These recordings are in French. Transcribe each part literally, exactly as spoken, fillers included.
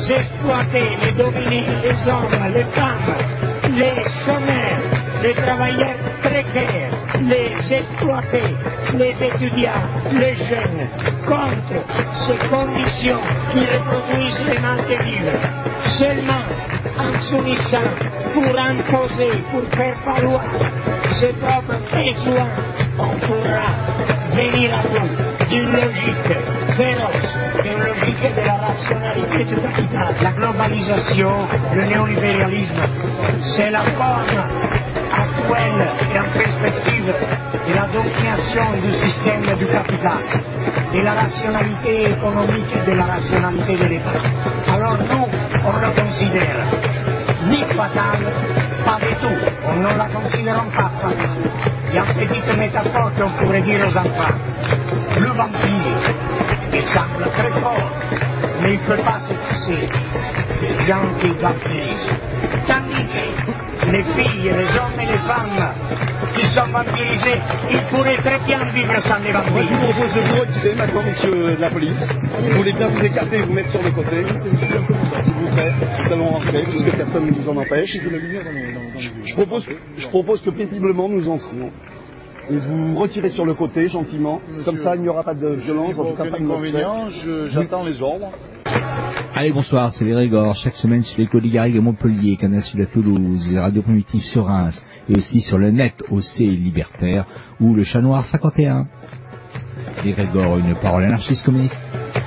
exploités, les dominés, les hommes, les femmes, les chômeurs, les travailleurs précaires, les exploités, les étudiants, les jeunes, contre ces conditions qui reproduisent les mal de vivre. Seulement en s'unissant pour imposer, pour faire valoir ses propres besoins, on pourra venir à bout d'une logique féroce, d'une logique de la rationalité du capital. La globalisation, le néolibéralisme, c'est la forme actuelle et en perspective de la domination du système du capital, de la rationalité économique et de la rationalité de l'État. Alors nous, on le considère ni fatal, pas du tout. On ne la considère pas fatale. Il y a une petite métaphore qu'on pourrait dire aux enfants. Le vampire, il semble très fort, mais il ne peut pas se passer des gens qui vampirisent. Tandis que les filles, les hommes et les femmes qui sont vampirisés, ils pourraient très bien vivre sans les vampires. Moi, je vous propose de vous retirer maintenant, monsieur de la police. Vous voulez bien vous écarter et vous mettre sur le côté. S'il vous plaît, nous allons rentrer, puisque personne ne nous en empêche. Je propose, je propose que paisiblement nous entrions. Et vous retirez sur le côté, gentiment. Monsieur, comme ça, il n'y aura pas de violence. Bon, aucun inconvénient, j'attends les ordres. Allez, bonsoir, c'est les Grégor. Chaque semaine sur l'écho des Garrigues à Montpellier, Canal Sud à Toulouse, Radio Primitive sur Reims, et aussi sur le net O C Libertaire, ou le Chat Noir cinquante et un. Les Grégor, une parole anarchiste communiste.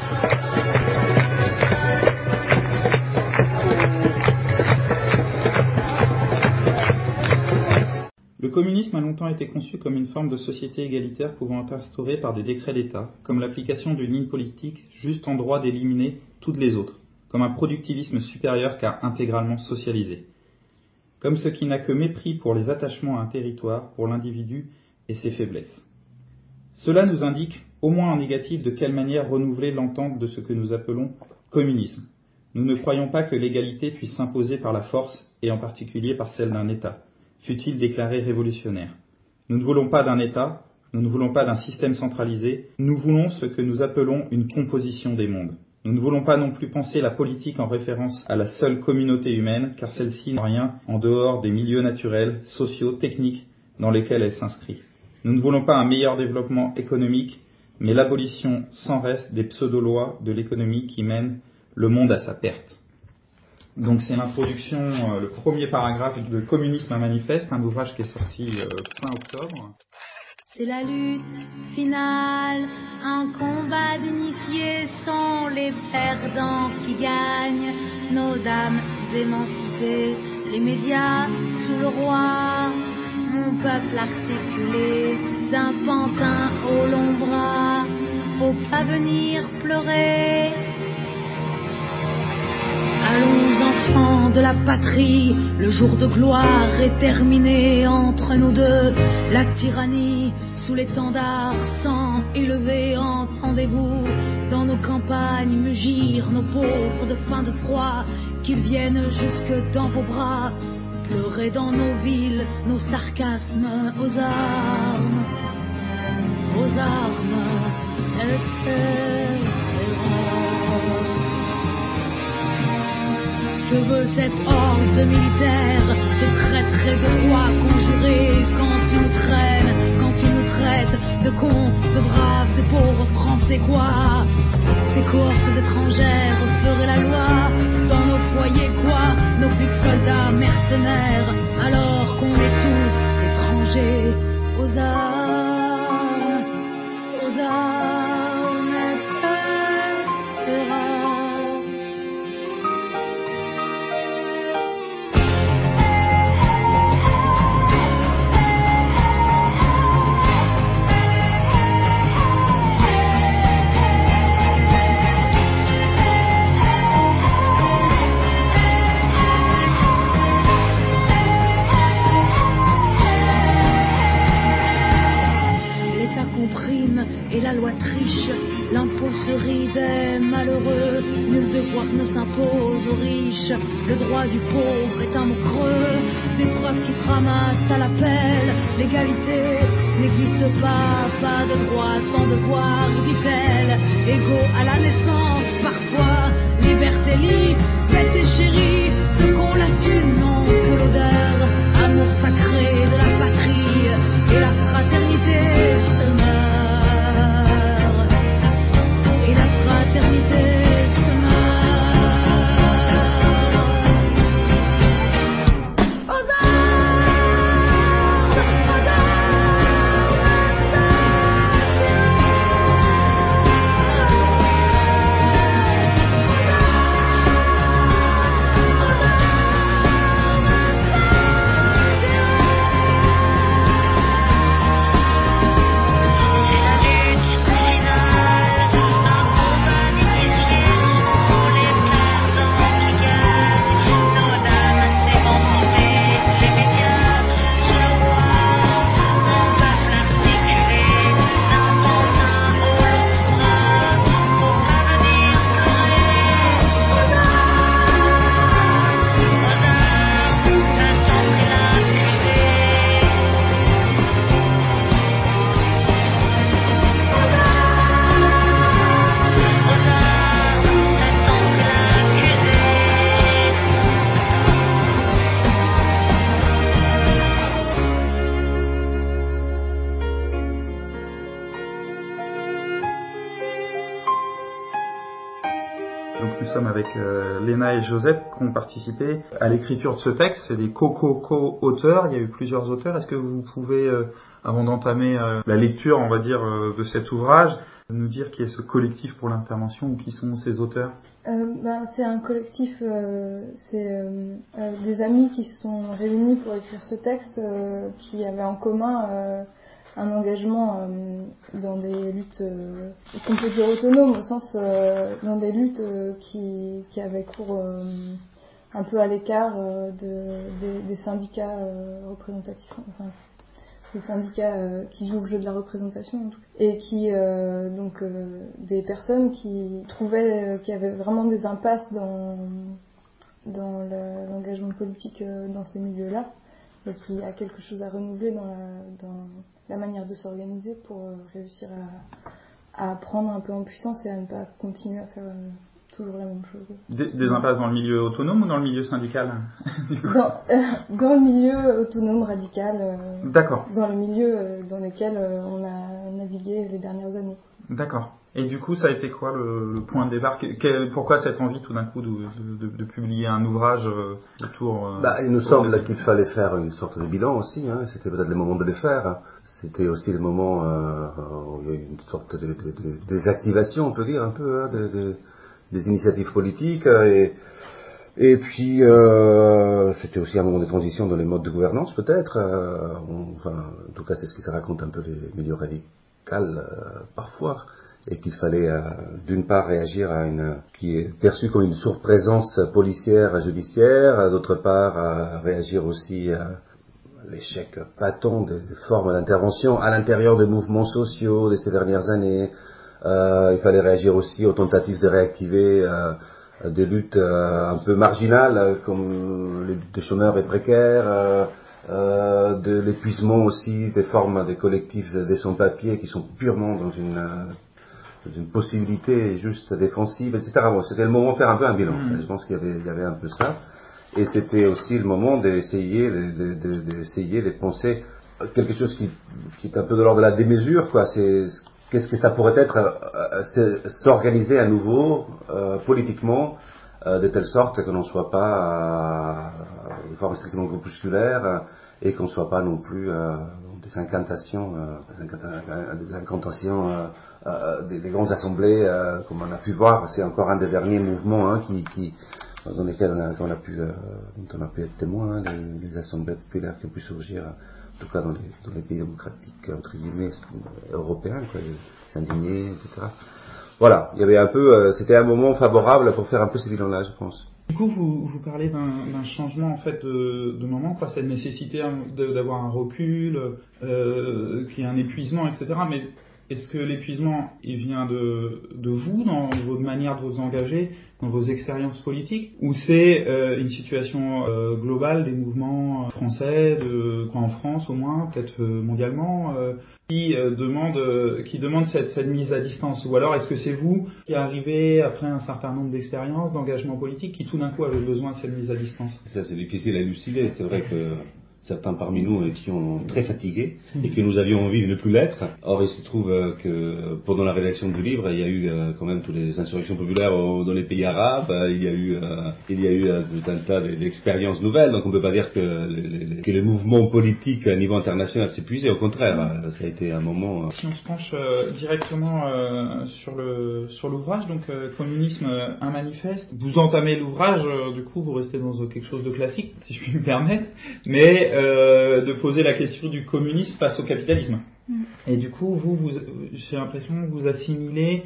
Le communisme a longtemps été conçu comme une forme de société égalitaire pouvant être instaurée par des décrets d'État, comme l'application d'une ligne politique juste en droit d'éliminer toutes les autres, comme un productivisme supérieur car intégralement socialisé, comme ce qui n'a que mépris pour les attachements à un territoire, pour l'individu et ses faiblesses. Cela nous indique, au moins en négatif, de quelle manière renouveler l'entente de ce que nous appelons communisme. Nous ne croyons pas que l'égalité puisse s'imposer par la force, et en particulier par celle d'un État, fût-il déclaré révolutionnaire. Nous ne voulons pas d'un État, nous ne voulons pas d'un système centralisé, nous voulons ce que nous appelons une composition des mondes. Nous ne voulons pas non plus penser la politique en référence à la seule communauté humaine, car celle-ci n'a rien en dehors des milieux naturels, sociaux, techniques dans lesquels elle s'inscrit. Nous ne voulons pas un meilleur développement économique, mais l'abolition sans reste des pseudo-lois de l'économie qui mènent le monde à sa perte. Donc c'est l'introduction, euh, le premier paragraphe de Communisme à manifeste, un ouvrage qui est sorti euh, fin octobre. C'est la lutte finale, un combat d'initiés sont les perdants qui gagnent, nos dames émancipées, les médias sous le roi, mon peuple articulé, d'un pantin au long bras, faut pas venir pleurer. Allons enfants de la patrie, le jour de gloire est terminé entre nous deux, la tyrannie sous l'étendard sans élevé, entendez-vous, dans nos campagnes mugir nos pauvres de faim de froid, qu'ils viennent jusque dans vos bras, pleurer dans nos villes, nos sarcasmes aux armes, aux armes, et cetera. Je veux cette horde de militaires, de traîtres et de rois conjurés, quand ils nous traînent, quand ils nous traitent de cons, de braves, de pauvres français quoi. Ces cohortes étrangères feraient la loi dans nos foyers quoi, nos pics soldats mercenaires, alors qu'on est tous étrangers aux armes, aux armes, et cetera. Et la loi triche, l'impôt cerise est malheureux, nul devoir ne s'impose aux riches, le droit du pauvre est un mot creux, des preuves qui se ramassent à la pelle, l'égalité n'existe pas, pas de droit sans devoir, dit-elle, égaux à la naissance, parfois liberté, liberté chérie, ce qu'on la tue n'ont que l'odeur, amour sacré de la patrie et la fraternité se meurt, et la fraternité se meurt. Aux armes, aux Donc nous sommes avec euh, Léna et Joseph qui ont participé à l'écriture de ce texte. C'est des co-co-co-auteurs, il y a eu plusieurs auteurs. Est-ce que vous pouvez, euh, avant d'entamer euh, la lecture, on va dire, euh, de cet ouvrage, nous dire qui est ce collectif pour l'intervention ou qui sont ces auteurs ? euh, ben, C'est un collectif, euh, c'est euh, euh, des amis qui se sont réunis pour écrire ce texte, euh, qui avaient en commun euh, un engagement euh, dans des luttes euh, qu'on peut dire autonomes, au sens euh, dans des luttes euh, qui, qui avaient cours euh, un peu à l'écart euh, de, des, des syndicats euh, représentatifs, enfin des syndicats euh, qui jouent le jeu de la représentation en tout cas, et qui euh, donc euh, des personnes qui trouvaient euh, qu'il y avait vraiment des impasses dans dans le, l'engagement politique euh, dans ces milieux-là, et qui a quelque chose à renouveler dans la, dans la manière de s'organiser pour euh, réussir à, à prendre un peu en puissance et à ne pas continuer à faire euh, toujours la même chose. Des, des impasses dans le milieu autonome ou dans le milieu syndical ? dans, euh, dans le milieu autonome radical. Euh, D'accord. Dans le milieu euh, dans lequel euh, on a navigué les dernières années. D'accord. Et du coup, ça a été quoi le, le point de départ ? Quel, pourquoi cette envie tout d'un coup de, de, de, de publier un ouvrage euh, autour euh, bah, Il nous semble qu'il fallait faire une sorte de bilan aussi. Hein. C'était peut-être le moment de le faire. Hein. C'était aussi le moment euh, où il y a eu une sorte de, de, de désactivation, on peut dire, un peu, hein, de, de, des initiatives politiques. Et, et puis, euh, c'était aussi un moment de transition dans les modes de gouvernance, peut-être. Euh, on, enfin, en tout cas, c'est ce qui se raconte un peu les milieux radicaux euh, parfois. Et qu'il fallait euh, d'une part réagir à une qui est perçue comme une surprésence policière judiciaire, d'autre part euh, réagir aussi à l'échec patent des formes d'intervention à l'intérieur des mouvements sociaux de ces dernières années. Euh, il fallait réagir aussi aux tentatives de réactiver euh, des luttes euh, un peu marginales comme les luttes des chômeurs et précaires, euh, euh, de l'épuisement aussi des formes des collectifs des sans-papiers qui sont purement dans une euh, d'une possibilité juste défensive, et cetera. Bon, c'était le moment de faire un peu un bilan. Mmh. Je pense qu'il y avait, il y avait un peu ça. Et c'était aussi le moment d'essayer de, de, de, d'essayer de penser quelque chose qui, qui est un peu de l'ordre de la démesure, quoi. C'est, qu'est-ce que ça pourrait être, euh, c'est, s'organiser à nouveau, euh, politiquement, euh, de telle sorte que l'on ne soit pas euh, une forme strictement groupusculaire euh, et qu'on ne soit pas non plus euh, des incantations, euh, des incantations euh, euh, des, des grandes assemblées, euh, comme on a pu voir. C'est encore un des derniers mouvements hein, qui, qui, dans lesquels on a, on a pu, euh, dont on a pu être témoin, hein, les, les assemblées populaires qui ont pu surgir, en tout cas dans les, dans les pays démocratiques entre guillemets européens, quoi, les indignés, et cetera. Voilà, il y avait un peu, euh, c'était un moment favorable pour faire un peu ces bilans-là, je pense. Du coup, vous, vous parlez d'un, d'un changement en fait de, de moment, quoi, cette nécessité de, d'avoir un recul, euh, qu'il y ait un épuisement, et cetera. Mais Est-ce que l'épuisement, il vient de, de vous, dans votre manière de vous engager, dans vos expériences politiques, ou c'est euh, une situation euh, globale des mouvements français, de, quoi, en France au moins, peut-être euh, mondialement, euh, qui euh, demandent, euh, qui demandent cette, cette mise à distance? Ou alors est-ce que c'est vous qui arrivez après un certain nombre d'expériences, d'engagement politique, qui tout d'un coup avez besoin de cette mise à distance? Ça, c'est difficile à élucider. C'est vrai que certains parmi nous étions très fatigués et que nous avions envie de ne plus l'être. Or, il se trouve que pendant la rédaction du livre, il y a eu quand même toutes les insurrections populaires dans les pays arabes. Il y a eu, il y a eu tout un tas d'expériences nouvelles. Donc, on ne peut pas dire que les, que les mouvements politiques à niveau international s'épuisaient. Au contraire, ça a été un moment. Si on se penche euh, directement euh, sur le sur l'ouvrage, donc euh, Communisme, euh, un manifeste, vous entamez l'ouvrage. Euh, du coup, vous restez dans quelque chose de classique, si je puis me permettre, mais Euh, de poser la question du communisme face au capitalisme. Mmh. Et du coup, vous, vous j'ai l'impression que vous assimilez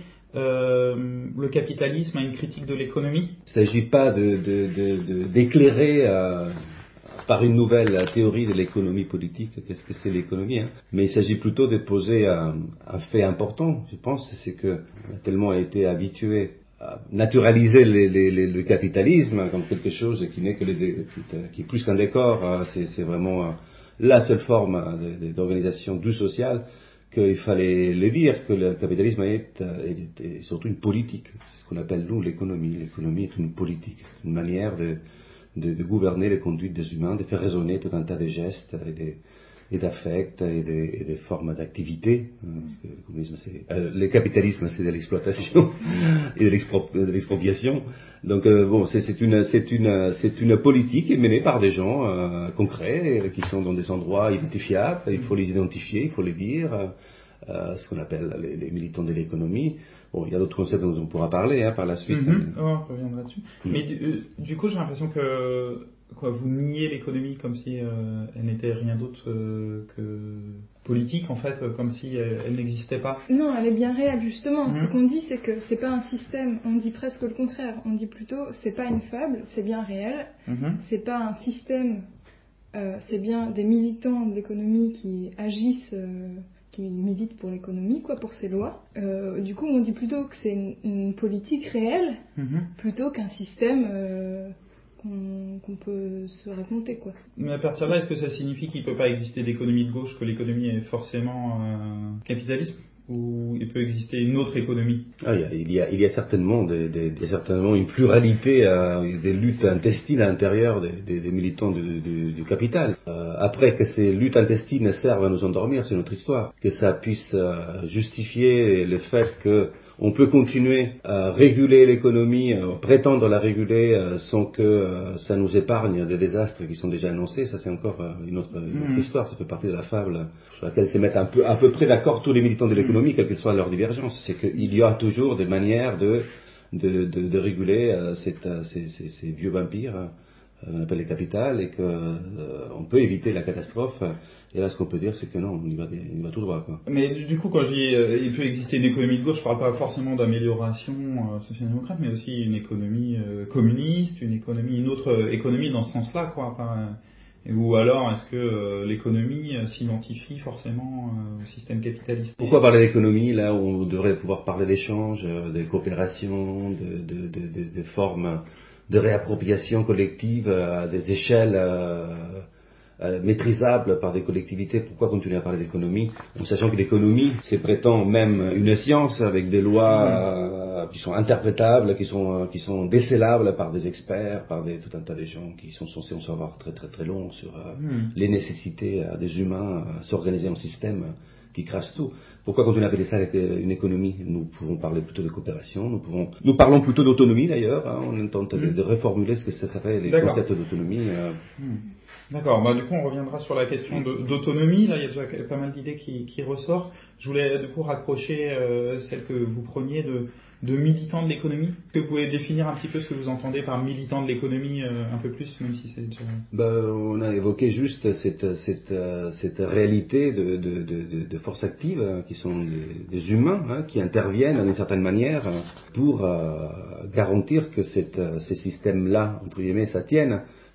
euh, le capitalisme à une critique de l'économie. Il ne s'agit pas de, de, de, de, d'éclairer euh, par une nouvelle théorie de l'économie politique, qu'est-ce que c'est l'économie, hein, mais il s'agit plutôt de poser un, un fait important, je pense, c'est que on a tellement été habitué à naturaliser les, les, les, le capitalisme comme quelque chose qui n'est que les, qui est plus qu'un décor, c'est, c'est vraiment la seule forme d'organisation du social, qu'il fallait le dire que le capitalisme est, est, est surtout une politique, c'est ce qu'on appelle nous l'économie. L'économie est une politique, c'est une manière de, de, de gouverner les conduites des humains, de faire résonner tout un tas de gestes et de et d'affect et des, et des formes d'activité. Parce que le communisme, c'est, euh, le capitalisme, c'est de l'exploitation et de, l'expro, de l'expropriation. Donc euh, bon, c'est, c'est une, c'est une, c'est une politique menée par des gens euh, concrets qui sont dans des endroits identifiables. Il faut les identifier, il faut les dire. Euh, ce qu'on appelle les, les militants de l'économie. Bon, il y a d'autres concepts dont on pourra parler hein, par la suite. Mm-hmm. Oh, on reviendra dessus. Mm. Mais du, euh, du coup, j'ai l'impression que quoi, vous niez l'économie comme si euh, elle n'était rien d'autre euh, que politique, en fait, comme si elle, elle n'existait pas. Non, elle est bien réelle, justement. Mm-hmm. Ce qu'on dit, c'est que c'est pas un système. On dit presque le contraire. On dit plutôt, c'est pas une fable, c'est bien réel. Mm-hmm. C'est pas un système. Euh, c'est bien des militants de l'économie qui agissent. Euh, qui militent pour l'économie, quoi, pour ces lois. Euh, du coup, on dit plutôt que c'est une, une politique réelle, mm-hmm. plutôt qu'un système euh, qu'on, qu'on peut se raconter, quoi. Mais à partir de là, est-ce que ça signifie qu'il ne peut pas exister d'économie de gauche, que l'économie est forcément euh, capitalisme, ou il peut exister une autre économie? Ah, il, y a, il, y a, il y a certainement des, des, des certainement une pluralité, euh, des luttes intestines à l'intérieur des, des, des militants du, du, du capital. Euh, après que ces luttes intestines servent à nous endormir, c'est notre histoire. Que ça puisse euh, justifier le fait que on peut continuer à réguler l'économie, euh, prétendre la réguler euh, sans que euh, ça nous épargne des désastres qui sont déjà annoncés. Ça, c'est encore euh, une, autre, une autre mmh. histoire. Ça fait partie de la fable sur laquelle se mettent un peu, à peu près d'accord tous les militants de l'économie, mmh. quelle que soit leur divergence. C'est qu'il y a toujours des manières de, de, de, de réguler euh, cette, euh, ces, ces, ces vieux vampires, euh, on appelle les capitales, et qu'on euh, peut éviter la catastrophe. Et là, ce qu'on peut dire, c'est que non, on y va, on y va tout droit, quoi. Mais du coup, quand je dis euh, il peut exister une économie de gauche, je parle pas forcément d'amélioration euh, social-démocrate, mais aussi une économie euh, communiste, une économie, une autre euh, économie dans ce sens-là, quoi. Enfin, euh, ou alors, est-ce que euh, l'économie euh, s'identifie forcément euh, au système capitaliste? Pourquoi parler d'économie là où on devrait pouvoir parler d'échange, euh, de coopération, de, de, de, de, de formes de réappropriation collective à des échelles euh, Euh, maîtrisable par des collectivités? Pourquoi continuer à parler d'économie en sachant que l'économie, c'est prétend même une science avec des lois euh, qui sont interprétables, qui sont euh, qui sont décélables par des experts, par des, tout un tas de gens qui sont censés en savoir très très très long sur euh, mm. les nécessités euh, des humains à s'organiser en système qui crasse tout. Pourquoi continuer à appeler ça une économie? Nous pouvons parler plutôt de coopération, nous pouvons, nous parlons plutôt d'autonomie d'ailleurs, hein, on tente mm. de, de reformuler ce que ça s'appelle les D'accord. concepts d'autonomie. Euh. Mm. D'accord, bah, du coup on reviendra sur la question de, d'autonomie, là il y a déjà pas mal d'idées qui, qui ressortent. Je voulais du coup raccrocher euh, celle que vous preniez de, de militant de l'économie. Est-ce que vous pouvez définir un petit peu ce que vous entendez par militant de l'économie euh, un peu plus, même si c'est déjà... Bah, on a évoqué juste cette, cette, cette réalité de, de, de, de forces actives hein, qui sont des, des humains hein, qui interviennent d'une certaine manière pour euh, garantir que cette, ces systèmes-là, entre guillemets, ça tienne.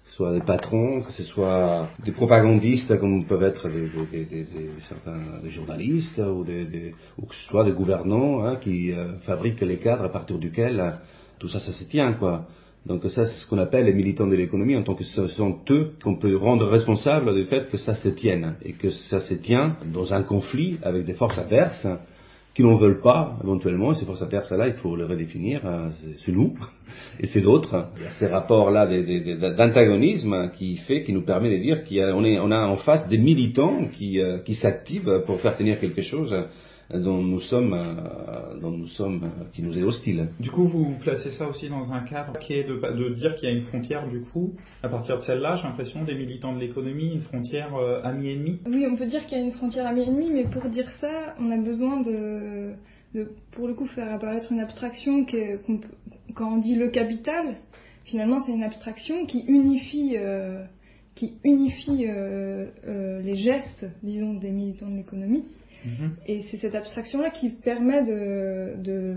ce soit des patrons, que ce soit des propagandistes comme peuvent être des, des, des, des, certains des journalistes ou, des, des, ou que ce soit des gouvernants hein, qui euh, fabriquent les cadres à partir duquel euh, tout ça, ça se tient, quoi. Donc ça, c'est ce qu'on appelle les militants de l'économie, en tant que ce sont eux qu'on peut rendre responsables du fait que ça se tienne, et que ça se tient dans un conflit avec des forces adverses qui n'en veulent pas, éventuellement, et ces forces adverses-là, il faut les redéfinir, c'est nous, et c'est d'autres. Il y a ces rapports-là d'antagonisme qui fait, qui nous permet de dire qu'on est, on a en face des militants qui, euh, qui s'activent pour faire tenir quelque chose dont nous sommes, euh, dont nous sommes, euh, qui nous est hostile. Du coup, vous placez ça aussi dans un cadre qui est de, de dire qu'il y a une frontière, du coup, à partir de celle-là, j'ai l'impression, des militants de l'économie, une frontière euh, ami-ennemi. Oui, on peut dire qu'il y a une frontière ami-ennemi, mais pour dire ça, on a besoin de, de pour le coup, faire apparaître une abstraction qui est, qu'on peut, quand on dit le capital, finalement, c'est une abstraction qui unifie, euh, qui unifie euh, euh, les gestes, disons, des militants de l'économie. Mmh. Et c'est cette abstraction-là qui permet de, de,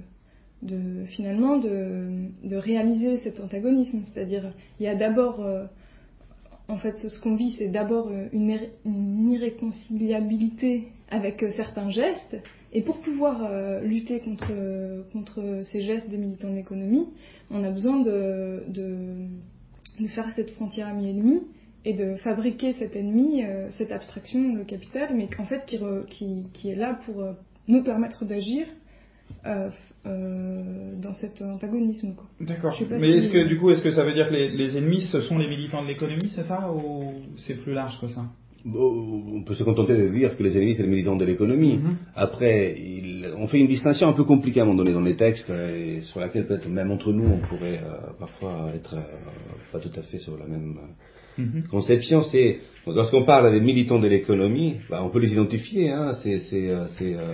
de finalement de, de réaliser cet antagonisme. C'est-à-dire, il y a d'abord, euh, en fait, ce qu'on vit, c'est d'abord une, une irréconciliabilité avec certains gestes. Et pour pouvoir euh, lutter contre, contre ces gestes des militants de l'économie, on a besoin de, de, de faire cette frontière ami-ennemi. Et de fabriquer cet ennemi, euh, cette abstraction, le capital, mais qu'en fait qui, re, qui, qui est là pour euh, nous permettre d'agir euh, euh, dans cet antagonisme. Quoi. D'accord. Mais si est-ce que du coup, est-ce que ça veut dire que les, les ennemis, ce sont les militants de l'économie, c'est ça, ou c'est plus large que ça? On peut se contenter de dire que les ennemis, c'est les militants de l'économie. Mm-hmm. Après, il, on fait une distinction un peu compliquée à un moment donné dans les textes, et sur laquelle peut-être même entre nous, on pourrait euh, parfois être euh, pas tout à fait sur la même... Euh, Mmh. Conception, c'est lorsqu'on parle des militants de l'économie, bah, on peut les identifier. Hein, c'est, c'est, c'est euh,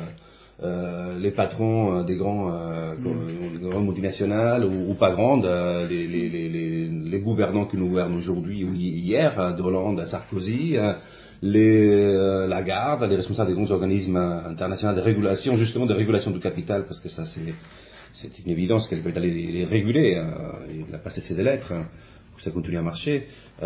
euh, les patrons euh, des grands, euh, mmh. des grandes multinationales ou, ou pas grandes, euh, les, les, les, les gouvernants qui nous gouvernent aujourd'hui ou hier, de Hollande à Sarkozy, euh, les euh, Lagarde, les responsables des grands organismes internationaux de régulation, justement de régulation du capital, parce que ça c'est, c'est une évidence que le capital est, est régulé, euh, il n'a pas cessé de l'être. Hein. Ça continue à marcher,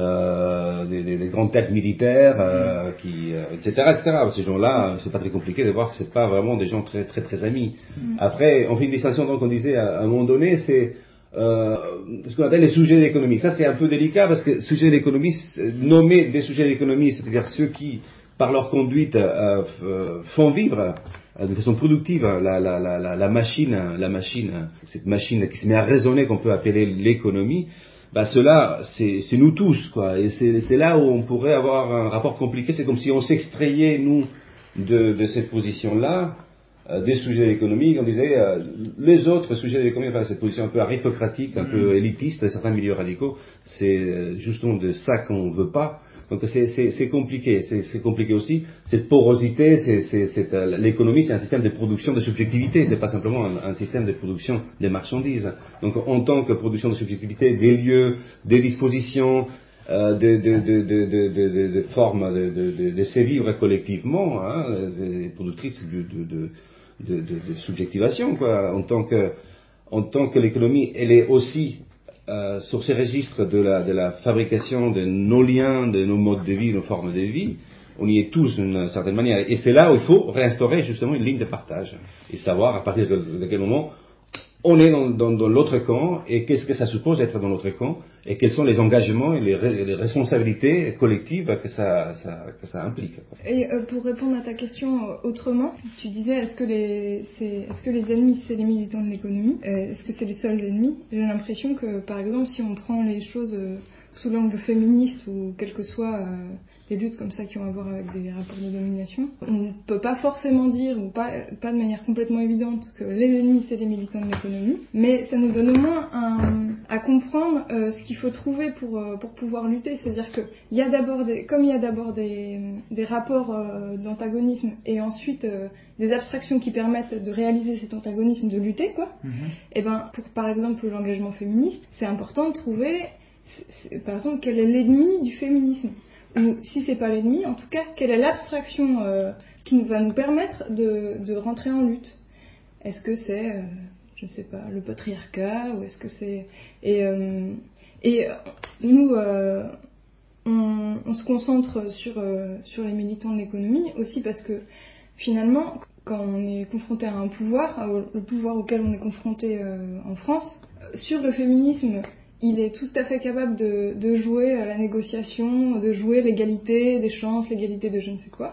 euh, des, des, des grandes têtes militaires, euh, qui, euh, et cetera, et cetera. Ces gens-là, c'est pas très compliqué de voir que c'est pas vraiment des gens très, très, très amis. Mm. Après, on fait une distinction, donc on disait à, à un moment donné, c'est euh, ce qu'on appelle les sujets d'économie. Ça, c'est un peu délicat parce que sujets d'économie, nommer des sujets d'économie, c'est-à-dire ceux qui, par leur conduite, euh, font vivre de façon productive la, la, la, la, la machine, la machine, cette machine qui se met à raisonner, qu'on peut appeler l'économie. Bah cela, c'est, c'est nous tous, quoi. Et c'est, c'est là où on pourrait avoir un rapport compliqué. C'est comme si on s'extrayait, nous, de, de cette position-là, euh, des sujets économiques. On disait, euh, les autres sujets économiques, enfin, cette position un peu aristocratique, un mmh. peu élitiste, de certains milieux radicaux, c'est justement de ça qu'on veut pas. Donc c'est, c'est, c'est compliqué, c'est, c'est compliqué aussi. Cette porosité, c'est, c'est, c'est, euh, l'économie, c'est un système de production de subjectivité, c'est pas simplement un, un système de production des marchandises. Donc en tant que production de subjectivité, des lieux, des dispositions, euh, des de, de, de, de, de, de formes de, de, de, de se vivre collectivement, hein, des productrices de, de, de, de, de, de subjectivation, quoi. En tant que, en tant que l'économie, elle est aussi Euh, sur ces registres de la, de la fabrication de nos liens, de nos modes de vie, nos formes de vie, on y est tous d'une certaine manière. Et c'est là où il faut réinstaurer justement une ligne de partage et savoir à partir de, de quel moment on est dans, dans, dans l'autre camp et qu'est-ce que ça suppose d'être dans l'autre camp et quels sont les engagements et les, les responsabilités collectives que ça, ça, que ça implique. Et euh, pour répondre à ta question euh, autrement, tu disais est-ce que les, c'est, est-ce que les ennemis c'est les militants de l'économie, euh, est-ce que c'est les seuls ennemis? J'ai l'impression que par exemple si on prend les choses euh, sous l'angle féministe ou quelles que soient euh, des luttes comme ça qui ont à voir avec des rapports de domination, on ne peut pas forcément dire, ou pas, pas de manière complètement évidente, que les ennemis c'est les militants de l'économie, mais ça nous donne au moins un, à comprendre euh, ce qu'il faut trouver pour, euh, pour pouvoir lutter. C'est-à-dire que il y a d'abord des, comme il y a d'abord des, des rapports euh, d'antagonisme et ensuite euh, des abstractions qui permettent de réaliser cet antagonisme, de lutter, quoi, mm-hmm. et ben pour par exemple l'engagement féministe, c'est important de trouver C'est, c'est, par exemple, quel est l'ennemi du féminisme? Ou si c'est pas l'ennemi, en tout cas, quelle est l'abstraction euh, qui va nous permettre de, de rentrer en lutte? Est-ce que c'est, euh, je ne sais pas, le patriarcat, ou est-ce que c'est... Et, euh, Et nous, euh, on, on se concentre sur, euh, sur les militants de l'économie aussi parce que finalement, quand on est confronté à un pouvoir, le pouvoir auquel on est confronté euh, en France, sur le féminisme, il est tout à fait capable de, de jouer à la négociation, de jouer l'égalité des chances, l'égalité de je ne sais quoi.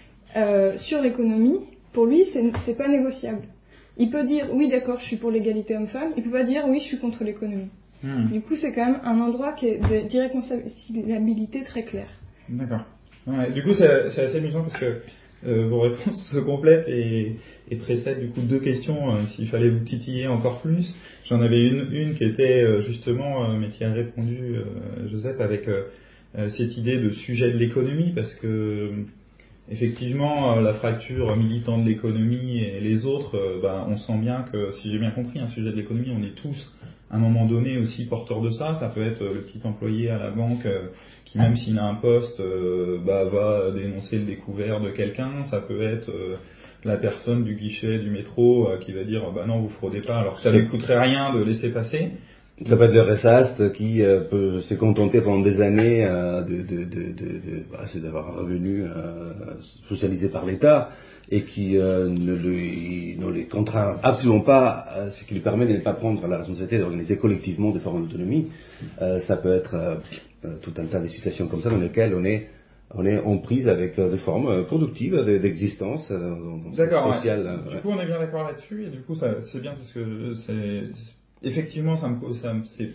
Euh, sur l'économie, pour lui, c'est, c'est pas négociable. Il peut dire oui, d'accord, je suis pour l'égalité homme-femme. Il peut pas dire oui, je suis contre l'économie. Mmh. Du coup, c'est quand même un endroit qui est d'irréconciliabilité très claire. D'accord. Ouais, du coup, c'est, c'est assez amusant parce que euh, vos réponses se complètent et, et précèdent du coup deux questions. Euh, s'il fallait vous titiller encore plus, j'en avais une, une qui était euh, justement, euh, mais qui a répondu euh, Joseph avec euh, euh, cette idée de sujet de l'économie, parce que euh, effectivement, euh, la fracture militant de l'économie et les autres, euh, bah, on sent bien que, si j'ai bien compris, un sujet de l'économie, on est tous à un moment donné aussi porteurs de ça. Ça peut être euh, le petit employé à la banque euh, qui, même s'il a un poste, euh, bah, va dénoncer le découvert de quelqu'un. Ça peut être euh, la personne du guichet du métro euh, qui va dire bah non, vous fraudez pas, alors que ça ne lui coûterait rien de laisser passer. Ça peut être le ressaste qui euh, peut se contenter pendant des années euh, de, de, de, de, de bah, c'est d'avoir un revenu euh, socialisé par l'État et qui euh, ne, lui, ne les contraint absolument pas, euh, ce qui lui permet de ne pas prendre la responsabilité d'organiser collectivement des formes d'autonomie. Euh, ça peut être euh, tout un tas de situations comme ça dans lesquelles on est on est en prise avec euh, des formes productives d'existence euh, sociale. Ouais. Ouais. Du coup, on est bien d'accord là-dessus et du coup, ça, c'est bien parce que c'est effectivement, ça me, ça, me, c'est,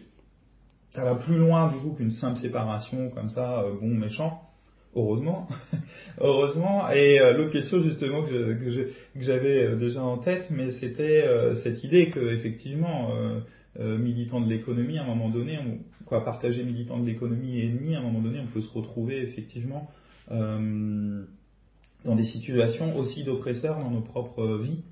ça va plus loin du coup qu'une simple séparation comme ça, euh, bon méchant. Heureusement, heureusement. Et euh, l'autre question justement que, je, que, je, que j'avais euh, déjà en tête, mais c'était euh, cette idée que effectivement, euh, euh, militant de l'économie, à un moment donné, on, quoi, partager militant de l'économie et ennemi, à un moment donné, on peut se retrouver effectivement euh, dans des situations aussi d'oppresseurs dans nos propres vies,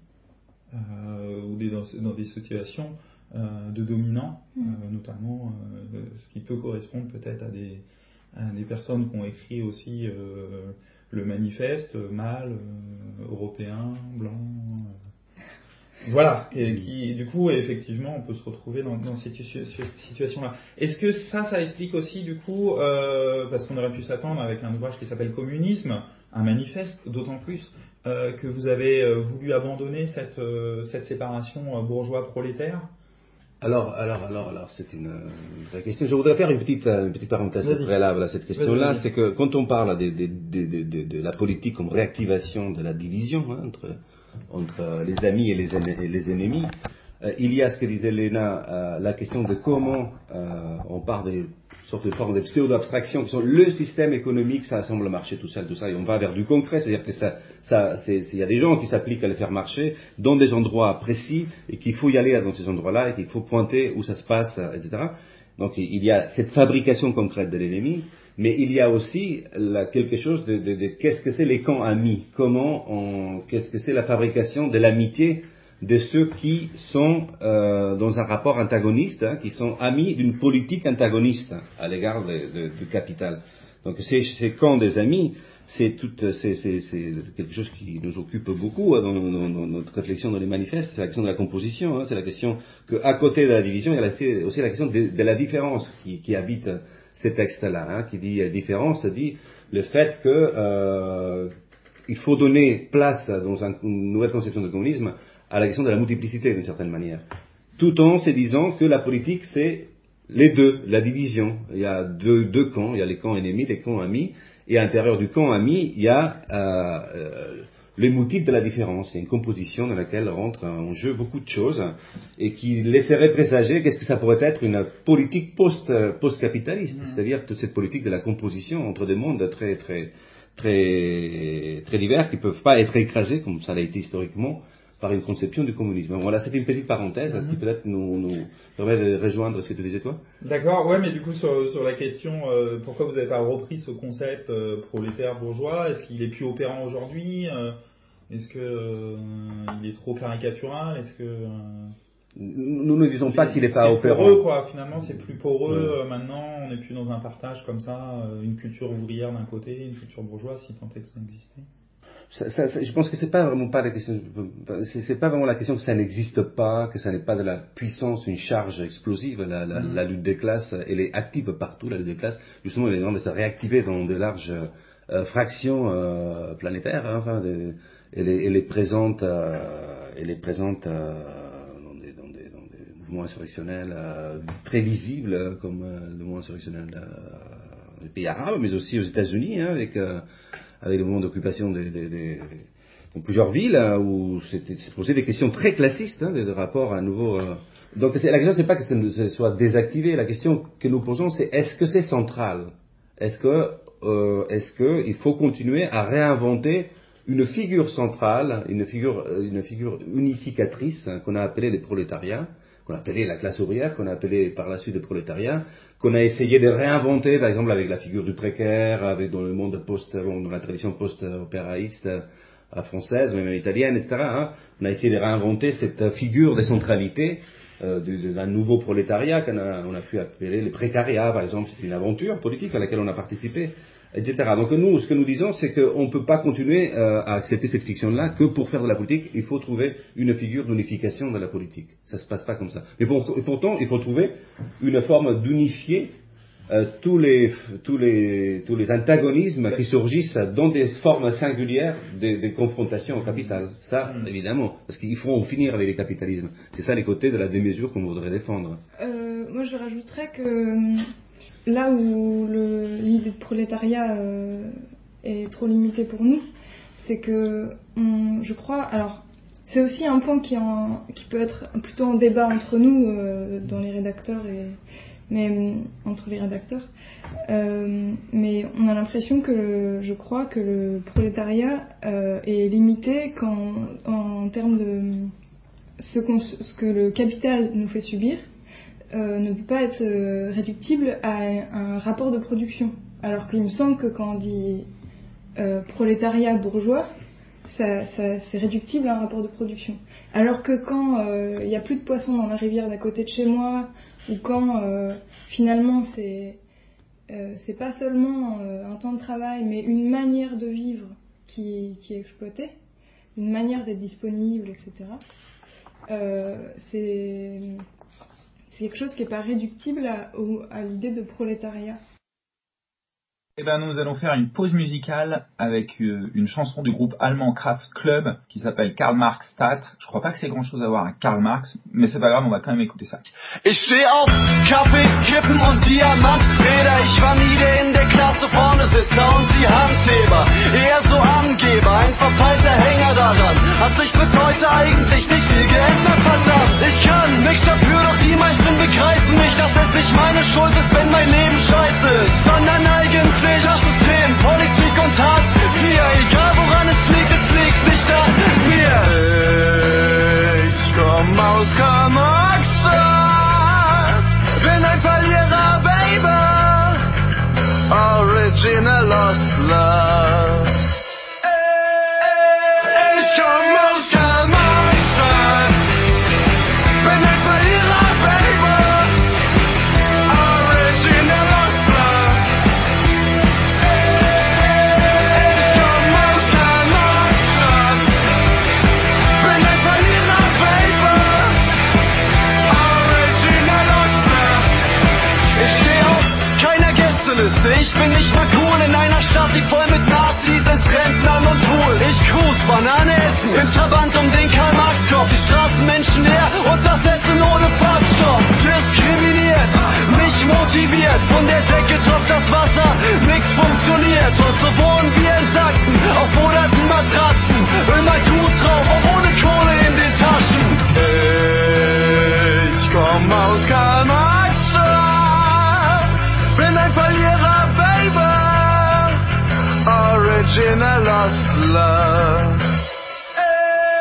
euh, ou des, dans, dans des situations euh, de dominants, mmh. euh, notamment, euh, ce qui peut correspondre peut-être à des des personnes qui ont écrit aussi euh, le manifeste, mâle, euh, européen, blanc, euh, voilà, et qui du coup effectivement on peut se retrouver dans, dans cette situation-là. Est-ce que ça, ça explique aussi du coup, euh, parce qu'on aurait pu s'attendre avec un ouvrage qui s'appelle Communisme, un manifeste, d'autant plus euh, que vous avez euh, voulu abandonner cette, euh, cette séparation euh, bourgeois-prolétaire? Alors, alors, alors, alors, c'est une, une vraie question. Je voudrais faire une petite, une petite parenthèse Vas-y. préalable à cette question-là. Vas-y. C'est que quand on parle de, de, de, de, de la politique comme réactivation de la division hein, entre, entre les amis et les, et les ennemis, euh, il y a ce que disait Léna, euh, la question de comment euh, on part des sortes de formes de pseudo-abstractions qui sont le système économique, ça semble marcher tout seul, tout ça, et on va vers du concret, c'est-à-dire que ça, ça, c'est, il y a des gens qui s'appliquent à le faire marcher dans des endroits précis et qu'il faut y aller dans ces endroits-là et qu'il faut pointer où ça se passe, et cetera. Donc il y a cette fabrication concrète de l'ennemi, mais il y a aussi là, quelque chose de, de, de qu'est-ce que c'est les camps amis, comment on, qu'est-ce que c'est la fabrication de l'amitié de ceux qui sont euh, dans un rapport antagoniste, hein, qui sont amis d'une politique antagoniste à l'égard de, de, du capital. Donc ces, ces camps des amis, c'est, tout, c'est, c'est, c'est quelque chose qui nous occupe beaucoup hein, dans, dans, dans notre réflexion dans les manifestes, c'est la question de la composition, hein, c'est la question qu'à côté de la division, il y a aussi la question de, de la différence qui, qui habite ces textes-là, hein, qui dit différence, dit le fait que euh, il faut donner place dans un, une nouvelle conception de communisme à la question de la multiplicité d'une certaine manière, tout en se disant que la politique c'est les deux, la division. Il y a deux, deux camps, il y a les camps ennemis, les camps amis, et à l'intérieur du camp ami, il y a euh, euh, les motifs de la différence. Il y a une composition dans laquelle rentrent en jeu beaucoup de choses et qui laisserait présager qu'est-ce que ça pourrait être une politique post, post-capitaliste, mmh. c'est-à-dire toute cette politique de la composition entre des mondes très très très très divers qui ne peuvent pas être écrasés comme ça l'a été historiquement par une conception du communisme. Voilà, c'était une petite parenthèse mm-hmm. qui peut-être nous, nous permet de rejoindre ce que tu disais toi. D'accord, ouais, mais du coup sur, sur la question, euh, pourquoi vous n'avez pas repris ce concept euh, prolétaire bourgeois? Est-ce qu'il est plus opérant aujourd'hui? euh, Est-ce que euh, il est trop caricatural? Est-ce que euh, nous ne disons pas qu'il n'est pas c'est opérant. Poreux, quoi. Finalement, c'est plus poreux. Ouais. Euh, maintenant, on n'est plus dans un partage comme ça, euh, une culture ouvrière d'un côté, une culture bourgeoise, si tant est que ça existait. Ça, ça, ça, je pense que c'est pas vraiment pas la question, c'est, c'est pas vraiment la question que ça n'existe pas, que ça n'est pas de la puissance, une charge explosive. La, la, mmh. la lutte des classes, elle est active partout, la lutte des classes. Justement, elle est en train de se réactiver dans de larges euh, fractions euh, planétaires. Hein, enfin, de, elle, est, elle est présente, euh, elle est présente euh, dans, des, dans, des, dans des mouvements insurrectionnels euh, prévisibles, comme euh, le mouvement insurrectionnel euh, des pays arabes, mais aussi aux États-Unis, hein, avec euh, avec le mouvement d'occupation des, des, des, dans plusieurs villes, hein, où c'était, c'est posé des questions très classistes, hein, de, de rapport à un nouveau... Euh... Donc c'est, la question, c'est pas que ce soit désactivé, la question que nous posons, c'est est-ce que c'est central ? Est-ce que, euh, est-ce que il faut continuer à réinventer une figure centrale, une figure, une figure unificatrice, hein, qu'on a appelée les prolétariats, qu'on a appelé la classe ouvrière, qu'on a appelé par la suite le prolétariat, qu'on a essayé de réinventer, par exemple avec la figure du précaire, avec dans le monde post, bon, dans la tradition post-opéraïste euh, française, même italienne, et cetera. Hein, on a essayé de réinventer cette figure de centralité euh, d'un nouveau prolétariat qu'on a, on a pu appeler le précariat, par exemple. C'est une aventure politique à laquelle on a participé, et cetera. Donc nous, ce que nous disons, c'est qu'on ne peut pas continuer euh, à accepter cette fiction-là, que pour faire de la politique, il faut trouver une figure d'unification de la politique. Ça ne se passe pas comme ça. Mais pour, pourtant, il faut trouver une forme d'unifier euh, tous, les, tous, les, tous les antagonismes qui surgissent dans des formes singulières des, des confrontations au capital. Ça, évidemment, parce qu'il faut en finir avec les capitalismes. C'est ça les côtés de la démesure qu'on voudrait défendre. Euh, moi, je rajouterais que... Là où le, l'idée de prolétariat euh, est trop limitée pour nous, c'est que, on, je crois, alors c'est aussi un point qui, en, qui peut être plutôt en débat entre nous, euh, dans les rédacteurs, et, mais entre les rédacteurs, euh, mais on a l'impression que, le, je crois que le prolétariat euh, est limité quand, en, en termes de ce, qu'on, ce que le capital nous fait subir. Euh, ne peut pas être euh, réductible à un rapport de production. Alors qu'il me semble que quand on dit euh, prolétariat bourgeois, ça, ça, c'est réductible à un rapport de production. Alors que quand il euh, n'y a plus de poissons dans la rivière d'à côté de chez moi, ou quand euh, finalement c'est, euh, c'est pas seulement euh, un temps de travail, mais une manière de vivre qui, qui est exploitée, une manière d'être disponible, et cetera, euh, c'est... C'est quelque chose qui n'est pas réductible à, à l'idée de prolétariat. Eh ben, nous allons faire une pause musicale avec une chanson du groupe allemand Kraft Klub qui s'appelle Karl Marx Stadt. Je crois pas que c'est grand chose à voir avec Karl Marx, mais c'est pas grave, on va quand même écouter ça. Ich steh auf, Kaffee, Kippen und Diamanträder. Ich war nie der in der Klasse vorne Sitzer und die Handheber. Eher so Angeber, ein verpeilter Hänger daran. Hat sich bis heute eigentlich nicht viel geändert, verdammt. Ich kann nichts dafür, doch die meisten begreifen nicht, dass es nicht meine Schuld ist, wenn mein Leben scheiße ist, sondern eigentlich das System, Politik und Hartz vier. Egal woran es liegt, es liegt nicht an mir. Ich komm aus Karl-Marx-Stadt, bin ein Verlierer, Baby, Original Ostler. Ich komm aus Karl-Marx-Stadt, bin ein Verlierer, Baby, Original Ostler. Ich bin nicht mal cool in einer Stadt, die voll mit Nazis ist, Rentnern und Pool. Ich cruise, Banane essen, im Trabant um den Karl-Marx-Kopf. Die Straßen menschenleer und das Essen ohne Fahrtstoff. Diskriminiert, mich motiviert, von der Decke tropft das Wasser, nix funktioniert. Und so wohnen wir in Sachsen, auf moderten Matratzen. Immer gut drauf, auch ohne Kohle in den Taschen. Ich komm aus Karl-Marx-Stadt, bin ein Verlierer, Baby, Original Ostler.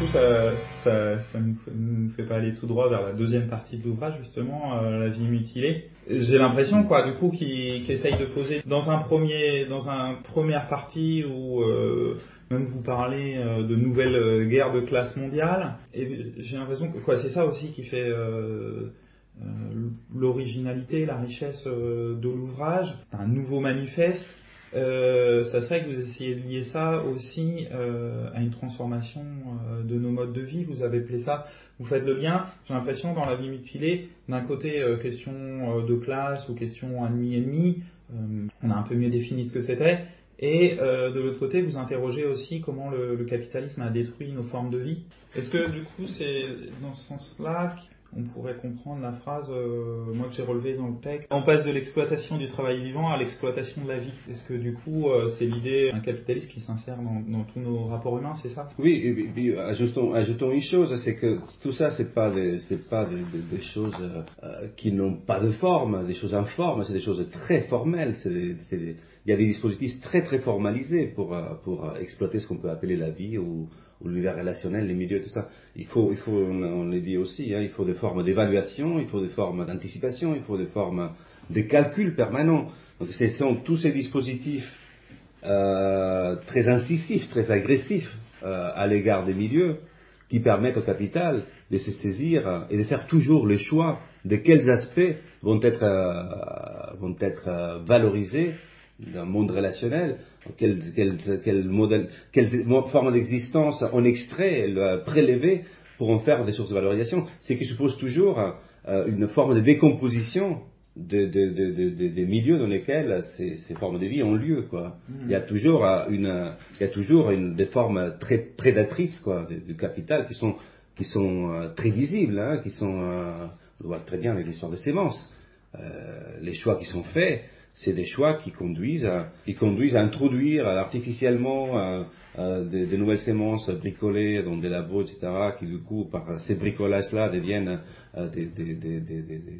coup, ça, ça, ça nous, fait, nous fait pas aller tout droit vers la deuxième partie de l'ouvrage, justement, euh, la vie mutilée. J'ai l'impression, quoi, du coup, qu'il, qu'il essaye de poser dans un premier, dans un première partie où euh, même vous parlez euh, de nouvelles guerres de classe mondiale. Et j'ai l'impression que, quoi, c'est ça aussi qui fait euh, euh, l'originalité, la richesse euh, de l'ouvrage, un nouveau manifeste. Euh, ça serait que vous essayez de lier ça aussi euh, à une transformation euh, de nos modes de vie. Vous avez appelé ça, vous faites le lien, j'ai l'impression, dans la vie mutilée, d'un côté euh, question euh, de classe ou question ennemi-ennemi, euh, on a un peu mieux défini ce que c'était, et euh, de l'autre côté, vous interrogez aussi comment le, le capitalisme a détruit nos formes de vie. Est-ce que du coup c'est dans ce sens-là on pourrait comprendre la phrase, euh, moi que j'ai relevée dans le texte, on passe de l'exploitation du travail vivant à l'exploitation de la vie. Est-ce que du coup euh, c'est l'idée d'un capitaliste qui s'insère dans, dans tous nos rapports humains, c'est ça? Oui, et puis ajoutons, ajoutons une chose, c'est que tout ça c'est pas des, c'est pas des, des, des choses euh, qui n'ont pas de forme, des choses informes, c'est des choses très formelles. C'est des, c'est des, il y a des dispositifs très très formalisés pour pour exploiter ce qu'on peut appeler la vie ou ou l'univers relationnel, les milieux, tout ça. Il faut, il faut, on, on le dit aussi, hein, il faut des formes d'évaluation, il faut des formes d'anticipation, il faut des formes de calcul permanents. Donc ce sont tous ces dispositifs euh, très incisifs, très agressifs euh, à l'égard des milieux qui permettent au capital de se saisir et de faire toujours le choix de quels aspects vont être, euh, vont être euh, valorisés d'un monde relationnel, quelle, quelle, quelle, modèle, quelle forme d'existence on extrait, le prélever pour en faire des sources de valorisation, c'est qui suppose toujours euh, une forme de décomposition de, de, de, de, de, des milieux dans lesquels ces, ces formes de vie ont lieu, quoi. Mmh. Il y a toujours une, il y a toujours une, des formes très prédatrices, quoi, du, du capital qui sont, qui sont euh, très visibles, hein, qui sont, euh, on voit très bien avec l'histoire des sémences, euh, les choix qui sont faits. C'est des choix qui conduisent à, qui conduisent à introduire artificiellement euh, euh, des, des nouvelles semences bricolées dans des labos, et cetera, qui du coup, par ces bricolages-là, deviennent euh, des, des, des, des, des, des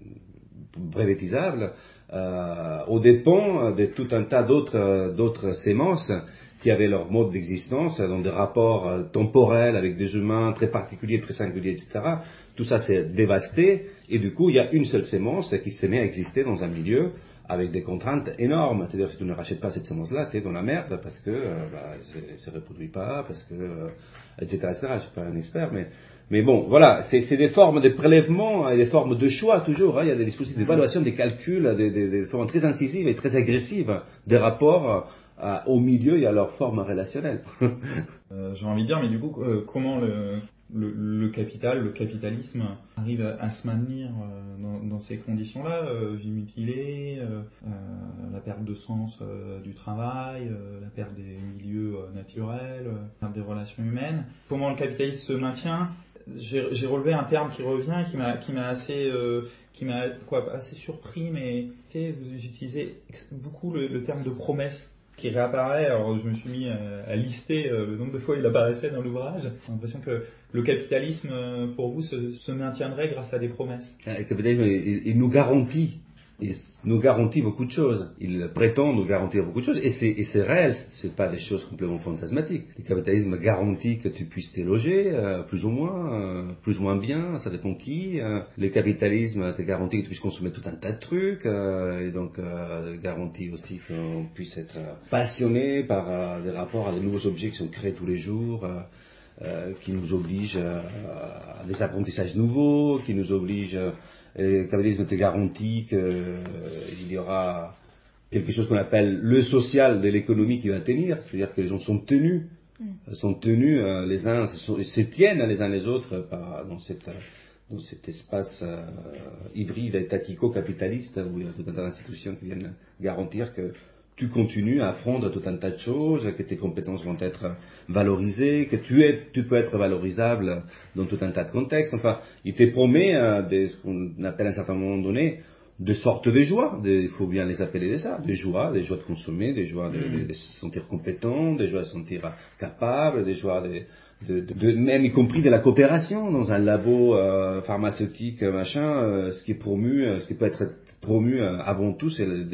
brevétisables, euh, aux dépens de tout un tas d'autres, d'autres semences qui avaient leur mode d'existence dans des rapports euh, temporels avec des humains très particuliers, très singuliers, et cetera. Tout ça s'est dévasté et du coup, il y a une seule semence qui se met à exister dans un milieu avec des contraintes énormes. C'est-à-dire, si tu ne rachètes pas cette semence-là, tu es dans la merde parce que euh, bah, elle ne se reproduit pas, parce que, euh, et cetera, et cetera. Je ne suis pas un expert, mais, mais bon, voilà, c'est, c'est des formes de prélèvement et des formes de choix toujours. Hein. Il y a des dispositifs d'évaluation, des calculs, des, des, des formes très incisives et très agressives des rapports euh, au milieu et à leur forme relationnelle. euh, j'ai envie de dire, mais du coup, euh, comment le... Le, le capital, le capitalisme arrive à, à se maintenir euh, dans, dans ces conditions-là, euh, vie mutilée, euh, euh, la perte de sens euh, du travail, euh, la perte des milieux euh, naturels, euh, la perte des relations humaines. Comment le capitalisme se maintient? J'ai, j'ai relevé un terme qui revient et qui m'a, qui m'a assez, euh, qui m'a quoi, assez surpris, mais tu sais, vous utilisez beaucoup le, le terme de promesse qui réapparaît. Alors je me suis mis à, à lister euh, le nombre de fois où il apparaissait dans l'ouvrage. J'ai l'impression que le capitalisme, euh, pour vous, se, se maintiendrait grâce à des promesses. Le capitalisme, il, il nous garantit, il nous garantit beaucoup de choses. Il prétend nous garantir beaucoup de choses, et c'est, et c'est réel. C'est pas des choses complètement fantasmatiques. Le capitalisme garantit que tu puisses te loger, euh, plus ou moins, euh, plus ou moins bien, ça dépend qui. Euh, le capitalisme te garantit que tu puisses consommer tout un tas de trucs, euh, et donc euh, garantit aussi qu'on puisse être euh, passionné par euh, des rapports à de nouveaux objets qui sont créés tous les jours. Euh, Euh, qui nous oblige euh, à des apprentissages nouveaux, qui nous oblige, euh, et le capitalisme te garantit qu'il euh, y aura quelque chose qu'on appelle le social de l'économie qui va tenir, c'est-à-dire que les gens sont tenus, mm. sont tenus euh, les uns, se, se tiennent les uns les autres par, dans, cette, dans cet espace euh, hybride étatico-capitaliste où il y a tout un tas d'institutions qui viennent garantir que tu continues à apprendre tout un tas de choses, que tes compétences vont être valorisées, que tu, es, tu peux être valorisable dans tout un tas de contextes. Enfin, il te promet euh, des, ce qu'on appelle à un certain moment donné de sortes de joies, il faut bien les appeler de ça, des joies, des joies de consommer, des joies de, de, de se sentir compétent, des joies de se sentir capable, des joies de, de, de, de même y compris de la coopération dans un labo euh, pharmaceutique, machin, euh, ce qui est promu, euh, ce qui peut être promu euh, avant tout, c'est le, de,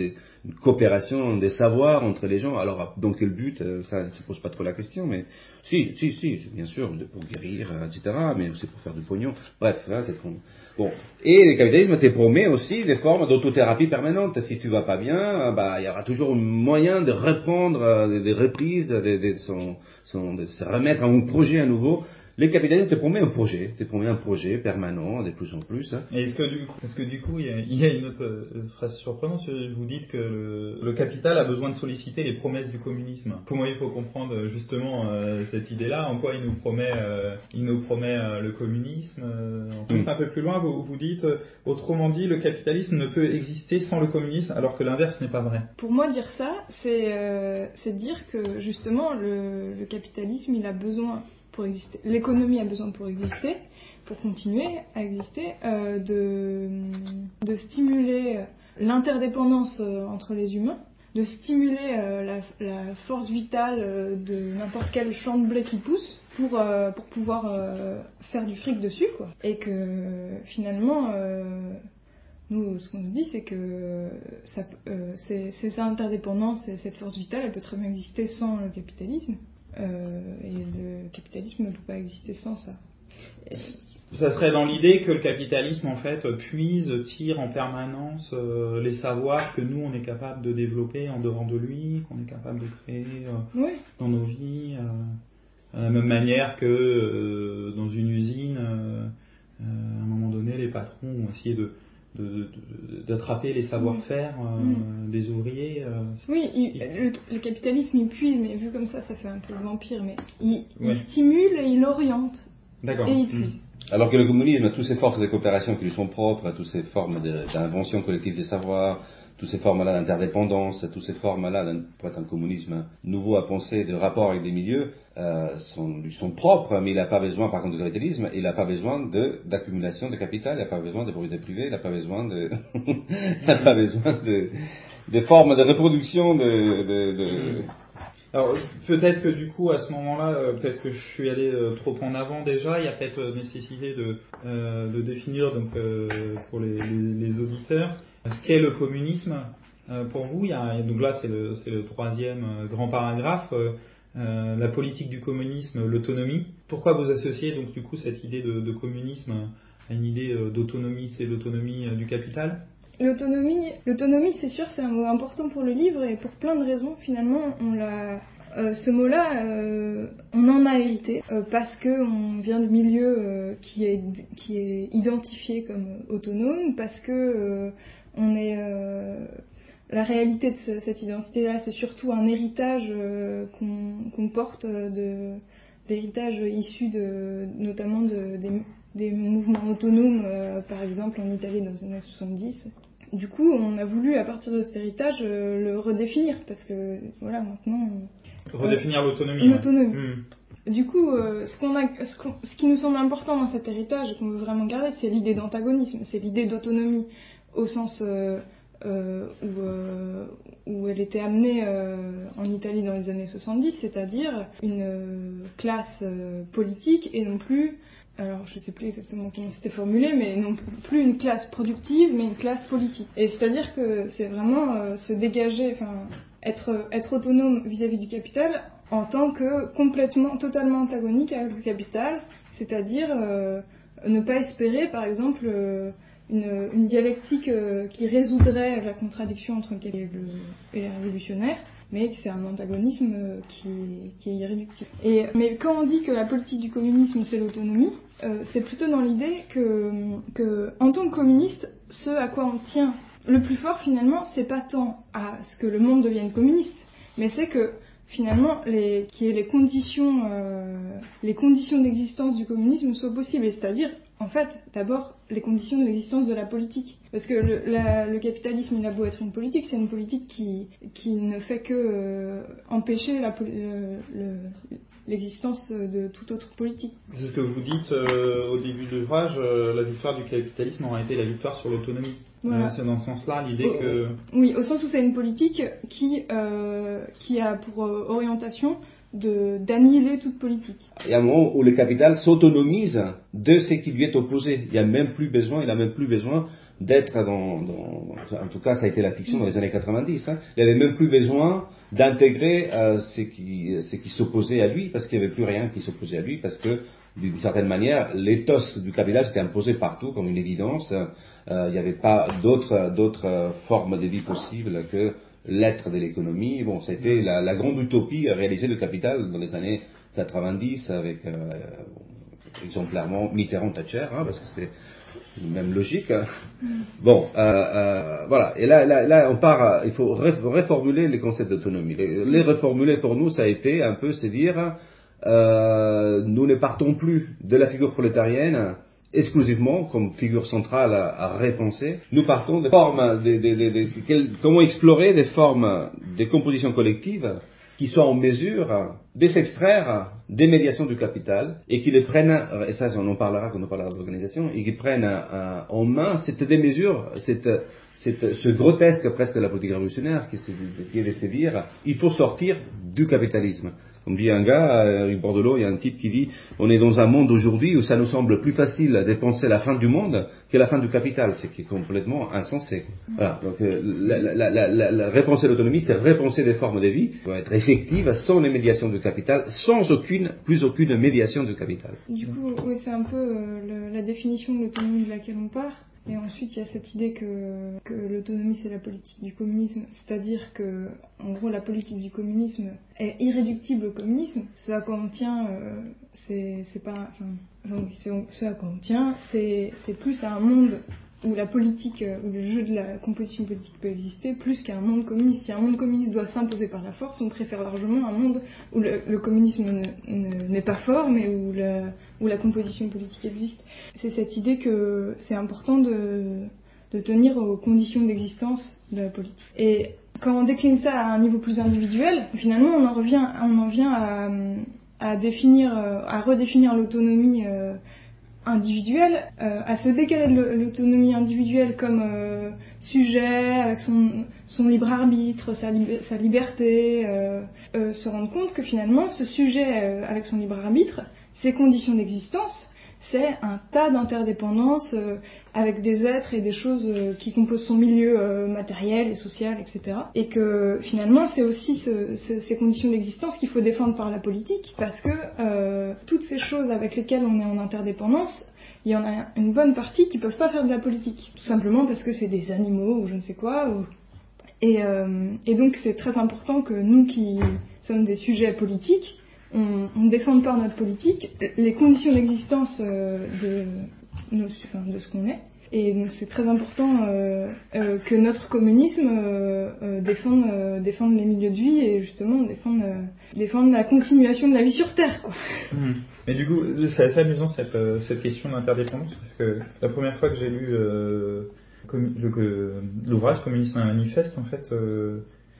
une coopération des savoirs entre les gens. Alors, dans quel but, ça ne se pose pas trop la question, mais si, si, si, bien sûr, pour guérir, et cetera, mais aussi pour faire du pognon. Bref, hein, c'est con. Bon. Et le capitalisme te promet aussi des formes d'autothérapie permanente. Si tu vas pas bien, bah, il y aura toujours un moyen de reprendre des, des reprises, de, de, son, son, de se remettre à un projet à nouveau. Le capitalisme te promet un projet, te promet un projet permanent, de plus en plus. Hein. Et est-ce que du coup, est-ce que du coup, il y a, il y a une autre euh, phrase surprenante. Vous dites que le, le capital a besoin de solliciter les promesses du communisme. Comment il faut comprendre justement euh, cette idée-là? En quoi il nous promet, euh, il nous promet euh, le communisme euh, On pousse mm. un peu plus loin. Vous, vous dites, euh, autrement dit, le capitalisme ne peut exister sans le communisme, alors que l'inverse n'est pas vrai. Pour moi, dire ça, c'est, euh, c'est dire que justement, le, le capitalisme, il a besoin pour exister. L'économie a besoin pour exister, pour continuer à exister, euh, de, de stimuler l'interdépendance entre les humains, de stimuler euh, la, la force vitale de n'importe quel champ de blé qui pousse pour, euh, pour pouvoir euh, faire du fric dessus, quoi. Et que finalement, euh, nous, ce qu'on se dit, c'est que ça, euh, c'est, c'est cette interdépendance et cette force vitale, elle peut très bien exister sans le capitalisme. Euh, et le capitalisme ne peut pas exister sans ça. Et... Ça serait dans l'idée que le capitalisme en fait puise, tire en permanence euh, les savoirs que nous on est capable de développer en dehors de lui, qu'on est capable de créer euh, oui. dans nos vies, euh, de la même manière que euh, dans une usine, euh, euh, à un moment donné, les patrons ont essayé de De, de, de, d'attraper les savoir-faire euh, mmh. des ouvriers. Euh, oui, il, le, le capitalisme il puise, mais vu comme ça, ça fait un peu le vampire, mais il, ouais. il stimule et il oriente. D'accord. Et il puise. Mmh. Alors que le communisme a toutes ces forces de coopération qui lui sont propres, toutes ces formes de, d'invention collective des savoirs, toutes ces formes-là d'interdépendance, toutes ces formes-là, pour être un communisme nouveau à penser, de rapport avec des milieux, euh, sont, lui sont propres, mais il n'a pas besoin, par contre, de capitalisme, il n'a pas besoin de, d'accumulation de capital, il n'a pas besoin de propriété privée, il n'a pas besoin de, il n'a pas besoin de, de formes de reproduction de, de, de... Alors, peut-être que du coup, à ce moment-là, euh, peut-être que je suis allé euh, trop en avant déjà, il y a peut-être euh, nécessité de, euh, de définir, donc, euh, pour les, les, les auditeurs, ce qu'est le communisme euh, pour vous. Il y a, donc là, c'est le, c'est le troisième euh, grand paragraphe, euh, euh, la politique du communisme, l'autonomie. Pourquoi vous associez donc du coup cette idée de, de communisme à une idée euh, d'autonomie, c'est l'autonomie euh, du capital? L'autonomie, l'autonomie, c'est sûr, c'est un mot important pour le livre et pour plein de raisons. Finalement, on l'a, euh, ce mot-là, euh, on en a hérité euh, parce que on vient de milieux euh, qui est qui est identifié comme autonome, parce que euh, on est euh, la réalité de ce, cette identité-là, c'est surtout un héritage euh, qu'on, qu'on porte de l'héritage issu de notamment de, des des mouvements autonomes, euh, par exemple en Italie dans les années soixante-dix. Du coup, on a voulu, à partir de cet héritage, euh, le redéfinir, parce que, voilà, maintenant... On, redéfinir euh, l'autonomie. L'autonomie. Ouais. Mmh. Du coup, euh, ce, qu'on a, ce, qu'on, ce qui nous semble important dans cet héritage, et qu'on veut vraiment garder, c'est l'idée d'antagonisme, c'est l'idée d'autonomie, au sens euh, euh, où, euh, où elle était amenée euh, en Italie dans les années soixante-dix, c'est-à-dire une euh, classe euh, politique, et non plus... Alors, je ne sais plus exactement comment c'était formulé, mais non plus une classe productive, mais une classe politique. Et c'est-à-dire que c'est vraiment euh, se dégager, enfin, être, être autonome vis-à-vis du capital en tant que complètement, totalement antagonique avec le capital, c'est-à-dire euh, ne pas espérer, par exemple, euh, une, une dialectique euh, qui résoudrait la contradiction entre le capital et, le, et les révolutionnaires, mais que c'est un antagonisme euh, qui, qui est irréductible. Et, mais quand on dit que la politique du communisme c'est l'autonomie, euh, c'est plutôt dans l'idée que, que, en tant que communiste, ce à quoi on tient le plus fort finalement, c'est pas tant à ce que le monde devienne communiste, mais c'est que finalement, les, qu'il y ait les conditions, euh, les conditions d'existence du communisme soient possibles, et c'est-à-dire, en fait, d'abord, les conditions de l'existence de la politique. Parce que le, la, le capitalisme, il a beau être une politique, c'est une politique qui, qui ne fait que euh, empêcher la, le, le, l'existence de toute autre politique. C'est ce que vous dites euh, au début de l'ouvrage, euh, la victoire du capitalisme aura été la victoire sur l'autonomie. Voilà. Euh, c'est dans ce sens-là l'idée au, que... Oui, au sens où c'est une politique qui, euh, qui a pour euh, orientation de, d'annihiler toute politique. Il y a un moment où le capital s'autonomise de ce qui lui est opposé. Il n'y a même plus besoin, il n'a même plus besoin d'être dans, dans, en tout cas ça a été la fiction dans les années quatre-vingt-dix, hein. Il n'avait même plus besoin d'intégrer euh, ce qui, ce qui s'opposait à lui, parce qu'il n'y avait plus rien qui s'opposait à lui, parce que d'une certaine manière, l'éthos du capital s'était imposé partout comme une évidence. Euh, il n'y avait pas d'autres, d'autres formes de vie possibles que l'être de l'économie. Bon, c'était la, la grande utopie réalisée du capital dans les années quatre-vingt-dix avec euh, exemplairement Mitterrand-Thatcher, hein, parce que c'était même logique. Hein. Bon, euh, euh, voilà. Et là, là, là, on part. Il faut reformuler les concepts d'autonomie. Les, les reformuler pour nous, ça a été un peu se dire, euh, nous ne partons plus de la figure prolétarienne exclusivement comme figure centrale à, à repenser. Nous partons des formes, de, de, de, de, de, comment explorer des formes de composition collective qui soient en mesure de s'extraire des médiations du capital et qui les prennent, et ça on en parlera quand on parlera de l'organisation, et qui prennent euh, en main cette démesure, cette, cette, ce grotesque presque de la politique révolutionnaire qui est de se dire il faut sortir du capitalisme. Comme dit un gars, à Bordelot, il y a un type qui dit on est dans un monde aujourd'hui où ça nous semble plus facile de penser la fin du monde que la fin du capital, ce qui est complètement insensé. Voilà. Donc euh, la, la, la, la, la repenser l'autonomie, c'est repenser des formes de vie qui vont être effectives sans les médiations du capital, sans aucune, plus aucune médiation du capital. Du coup, oui, c'est un peu euh, le, la définition de l'autonomie de laquelle on part. Et ensuite, il y a cette idée que, que l'autonomie, c'est la politique du communisme, c'est-à-dire que, en gros, la politique du communisme est irréductible au communisme. Ce à quoi on tient, euh, c'est, c'est pas, enfin, enfin oui, ce à quoi on tient, c'est, c'est plus à un monde où la politique, où le jeu de la composition politique peut exister, plus qu'à un monde communiste. Si un monde communiste doit s'imposer par la force, on préfère largement un monde où le, le communisme ne, ne, n'est pas fort, mais où la, où la composition politique existe. C'est cette idée que c'est important de, de tenir aux conditions d'existence de la politique. Et quand on décline ça à un niveau plus individuel, finalement, on en revient, on en vient à, à définir, à redéfinir l'autonomie euh, individuelle, euh, à se décaler de l'autonomie individuelle comme euh, sujet, avec son, son libre arbitre, sa, li- sa liberté, euh, euh, se rendre compte que finalement ce sujet euh, avec son libre arbitre, ses conditions d'existence, c'est un tas d'interdépendances euh, avec des êtres et des choses euh, qui composent son milieu euh, matériel et social, et cetera. Et que finalement, c'est aussi ce, ce, ces conditions d'existence qu'il faut défendre par la politique, parce que euh, toutes ces choses avec lesquelles on est en interdépendance, il y en a une bonne partie qui peuvent pas faire de la politique, tout simplement parce que c'est des animaux ou je ne sais quoi. Ou... Et, euh, et donc, c'est très important que nous qui sommes des sujets politiques, on, on défende par notre politique les conditions d'existence euh, de, nos, enfin, de ce qu'on est. Et donc c'est très important euh, euh, que notre communisme euh, euh, défende, euh, défende les milieux de vie et justement défende, euh, défende la continuation de la vie sur Terre, quoi. Mmh. Mais du coup, c'est assez amusant cette, euh, cette question d'interdépendance, parce que la première fois que j'ai lu euh, commu- le, que, l'ouvrage Communisme un manifeste, en fait, euh,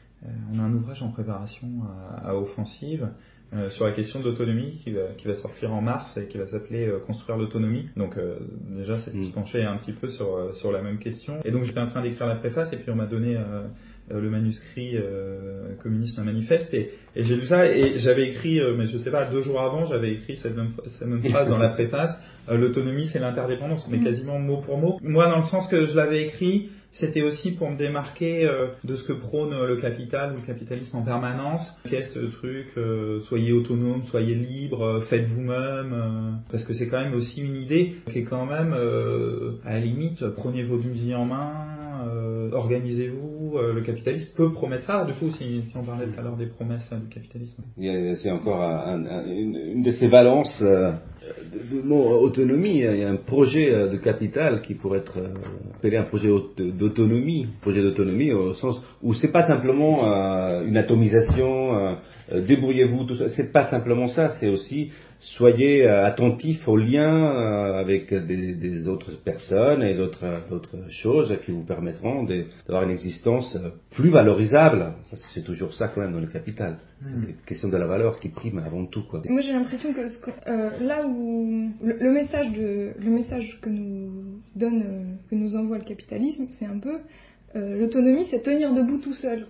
on a un ouvrage en préparation à, à Offensive, Euh, sur la question d'autonomie qui va, qui va sortir en mars et qui va s'appeler euh, Construire l'autonomie. Donc euh, déjà c'est de se pencher un petit peu sur, euh, sur la même question. Et donc j'étais en train d'écrire la préface et puis on m'a donné euh, euh, le manuscrit euh, Communisme un manifeste et, et j'ai lu ça et j'avais écrit, euh, mais je sais pas, deux jours avant j'avais écrit cette même, cette même phrase dans la préface, euh, l'autonomie c'est l'interdépendance, mais quasiment mot pour mot. Moi dans le sens que je l'avais écrit, c'était aussi pour me démarquer euh, de ce que prône le capital ou le capitalisme en permanence. Qu'est-ce ce truc euh, soyez autonome, soyez libre, euh, faites vous-même, euh, parce que c'est quand même aussi une idée qui est quand même, euh, à la limite, prenez vos vie en main, euh, organisez-vous. Euh, le capitalisme peut promettre ça, du coup, si, si on parlait tout à l'heure des promesses euh, du capitalisme. Il y a, c'est encore un, un, une, une de ces valences euh, de, de mot autonomie. Il y a un projet de capital qui pourrait être euh, appelé un projet d'autonomie, projet d'autonomie au sens où c'est pas simplement euh, une atomisation, euh, débrouillez-vous, tout ça. C'est pas simplement ça, c'est aussi soyez euh, attentifs aux liens euh, avec des, des autres personnes et d'autres, d'autres choses qui vous permettront de, d'avoir une existence plus valorisable. Parce que c'est toujours ça quand même dans le capital. C'est mmh. une question de la valeur qui prime avant tout, quoi. Moi j'ai l'impression que ce que, euh, là où le, le message de le message que nous donne, euh, que nous envoie le capitalisme, c'est un peu euh, l'autonomie, c'est tenir debout tout seul, quoi.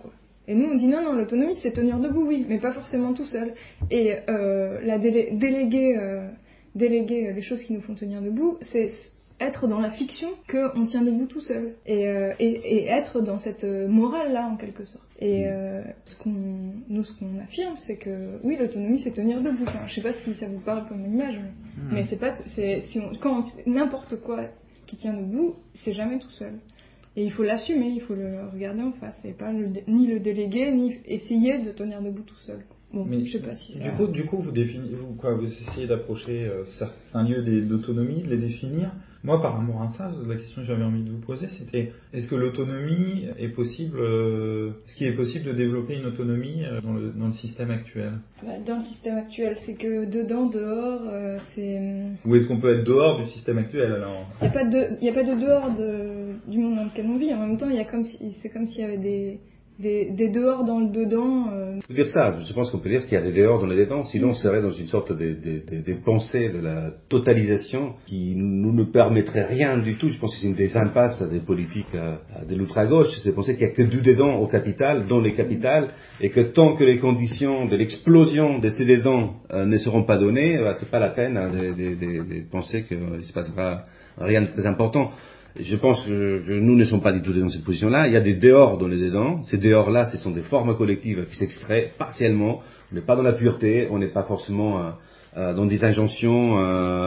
Et nous, on dit non, non, l'autonomie, c'est tenir debout, oui, mais pas forcément tout seul. Et euh, la délé- déléguer, euh, déléguer les choses qui nous font tenir debout, c'est être dans la fiction qu'on tient debout tout seul. Et, euh, et, et être dans cette morale-là, en quelque sorte. Et euh, ce qu'on, nous, ce qu'on affirme, c'est que, oui, l'autonomie, c'est tenir debout. Enfin, je sais pas si ça vous parle comme image, mais, mmh. mais c'est pas... C'est, si on, quand on, n'importe quoi qui tient debout, c'est jamais tout seul. Et il faut l'assumer, il faut le regarder en face, et pas le, ni le déléguer, ni essayer de tenir debout tout seul. Bon, mais je sais pas si ça... Du coup, du coup vous, définissez, vous, quoi, vous essayez d'approcher euh, certains lieux d'autonomie, de les définir. Moi, par rapport à ça, la question que j'avais envie de vous poser, c'était est-ce que l'autonomie est possible, euh, est-ce qu'il est possible de développer une autonomie euh, dans, le, dans le système actuel ? Bah, dans le système actuel, c'est que dedans, dehors, euh, c'est... Ou est-ce qu'on peut être dehors du système actuel alors ? Il n'y a pas de, il y a pas de dehors de, du monde dans lequel on vit. En même temps, il y a comme si, c'est comme s'il y avait des... Des, des dehors dans le dedans. Euh... On peut dire ça, je pense qu'on peut dire qu'il y a des dehors dans le dedans, sinon on serait dans une sorte de, de, de, de pensée de la totalisation qui nous ne permettrait rien du tout. Je pense que c'est une des impasses des politiques de l'ultra-gauche, c'est de penser qu'il n'y a que du dedans au capital, dans les capitales, et que tant que les conditions de l'explosion de ces dedans euh, ne seront pas données, bah, c'est pas la peine hein, de, de, de, de penser qu'il ne se passera rien de très important. Je pense que, que nous ne sommes pas du tout dans cette position-là. Il y a des dehors dans les dedans. Ces dehors-là, ce sont des formes collectives qui s'extraient partiellement. On n'est pas dans la pureté, on n'est pas forcément euh, euh, dans des injonctions,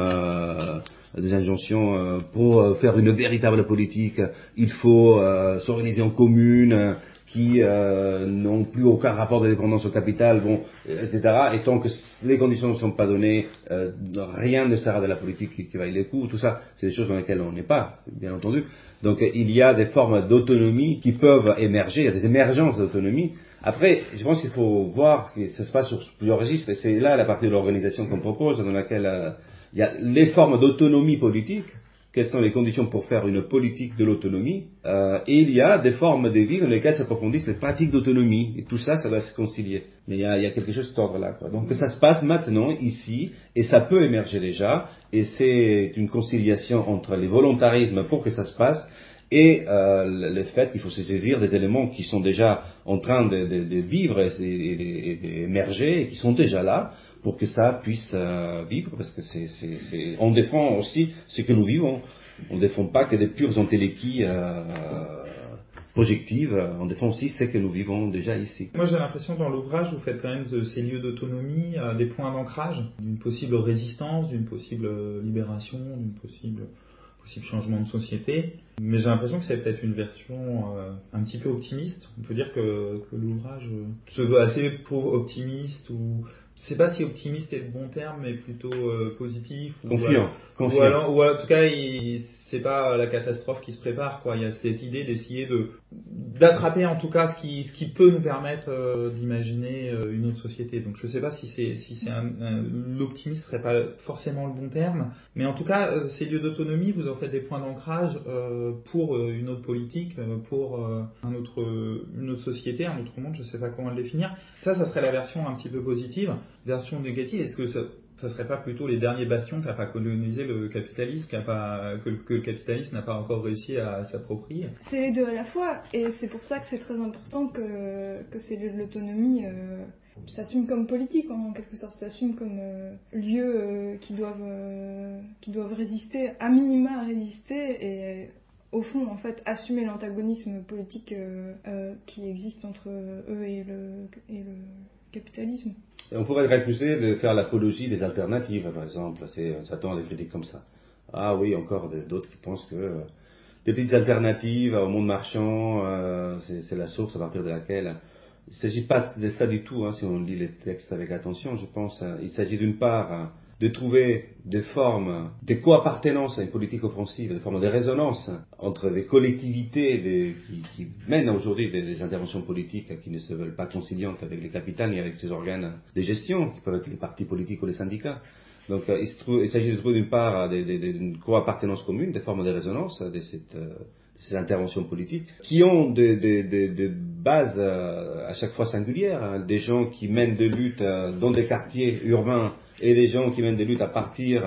euh, des injonctions euh, pour euh, faire une véritable politique. Il faut euh, s'organiser en commune, qui euh, n'ont plus aucun rapport de dépendance au capital, bon, et cetera. Et tant que les conditions ne sont pas données, euh, rien ne sert de la politique qui, qui vaille les coups. Tout ça, c'est des choses dans lesquelles on n'est pas, bien entendu. Donc il y a des formes d'autonomie qui peuvent émerger, il y a des émergences d'autonomie. Après, je pense qu'il faut voir que ça se passe sur plusieurs registres, et c'est là la partie de l'organisation qu'on propose, dans laquelle euh, il y a les formes d'autonomie politique. Quelles sont les conditions pour faire une politique de l'autonomie, euh, et il y a des formes de vie dans lesquelles s'approfondissent les pratiques d'autonomie, et tout ça, ça doit se concilier. Mais il y a, il y a quelque chose de cet ordre-là, quoi. Donc ça se passe maintenant, ici, et ça peut émerger déjà, et c'est une conciliation entre les volontarismes pour que ça se passe, et euh, le fait qu'il faut se saisir des éléments qui sont déjà en train de, de, de vivre et d'émerger, et qui sont déjà là, pour que ça puisse euh, vivre, parce que c'est, c'est, c'est, on défend aussi ce que nous vivons. On ne défend pas que des pures entéléchies euh, projectives, on défend aussi ce que nous vivons déjà ici. Moi j'ai l'impression que dans l'ouvrage, vous faites quand même de ces lieux d'autonomie euh, des points d'ancrage, d'une possible résistance, d'une possible libération, d'une possible, possible changement de société. Mais j'ai l'impression que c'est peut-être une version euh, un petit peu optimiste. On peut dire que, que l'ouvrage se veut assez optimiste, ou... Je ne sais pas si optimiste est le bon terme, mais plutôt euh, positif. Ou, confiant. Euh, confiant. Ou, alors, ou en tout cas, il, c'est pas la catastrophe qui se prépare, quoi. Il y a cette idée d'essayer de d'attraper en tout cas ce qui ce qui peut nous permettre euh, d'imaginer euh, une autre société. Donc je ne sais pas si c'est si c'est un, un, l'optimisme serait pas forcément le bon terme, mais en tout cas, euh, ces lieux d'autonomie, vous en faites des points d'ancrage euh, pour euh, une autre politique, euh, pour euh, un autre une autre société, un autre monde. Je ne sais pas comment le définir. Ça, ça serait la version un petit peu positive. Version négative, est-ce que ça, ça serait pas plutôt les derniers bastions qu'a pas colonisé le capitalisme, qu'a pas, que, que le capitalisme n'a pas encore réussi à, à s'approprier ? C'est les deux à la fois, et c'est pour ça que c'est très important que, que ces lieux de l'autonomie euh, s'assument comme politique, en quelque sorte, s'assument comme euh, lieux euh, qui, doivent, euh, qui doivent résister, à minima résister, et au fond, en fait, assumer l'antagonisme politique euh, euh, qui existe entre eux et le, et le capitalisme. Et on pourrait être accusé de faire l'apologie des alternatives, par exemple. C'est, on s'attend à des critiques comme ça. Ah oui, encore d'autres qui pensent que euh, des petites alternatives au monde marchand, euh, c'est, c'est la source à partir de laquelle... Il ne s'agit pas de ça du tout, hein, si on lit les textes avec attention, je pense. Hein. Il s'agit d'une part hein, de trouver des formes de coappartenance à une politique offensive, des formes de résonance entre des collectivités des, qui, qui mènent aujourd'hui des, des interventions politiques qui ne se veulent pas conciliantes avec les capitales ni avec ces organes de gestion, qui peuvent être les partis politiques ou les syndicats. Donc euh, il, se trouve, il s'agit de trouver d'une part des, des, des, une coappartenance commune, des formes de résonance de cette... Euh, ces interventions politiques, qui ont des, des, des, des bases euh, à chaque fois singulières, hein, des gens qui mènent des luttes euh, dans des quartiers urbains et des gens qui mènent des luttes à partir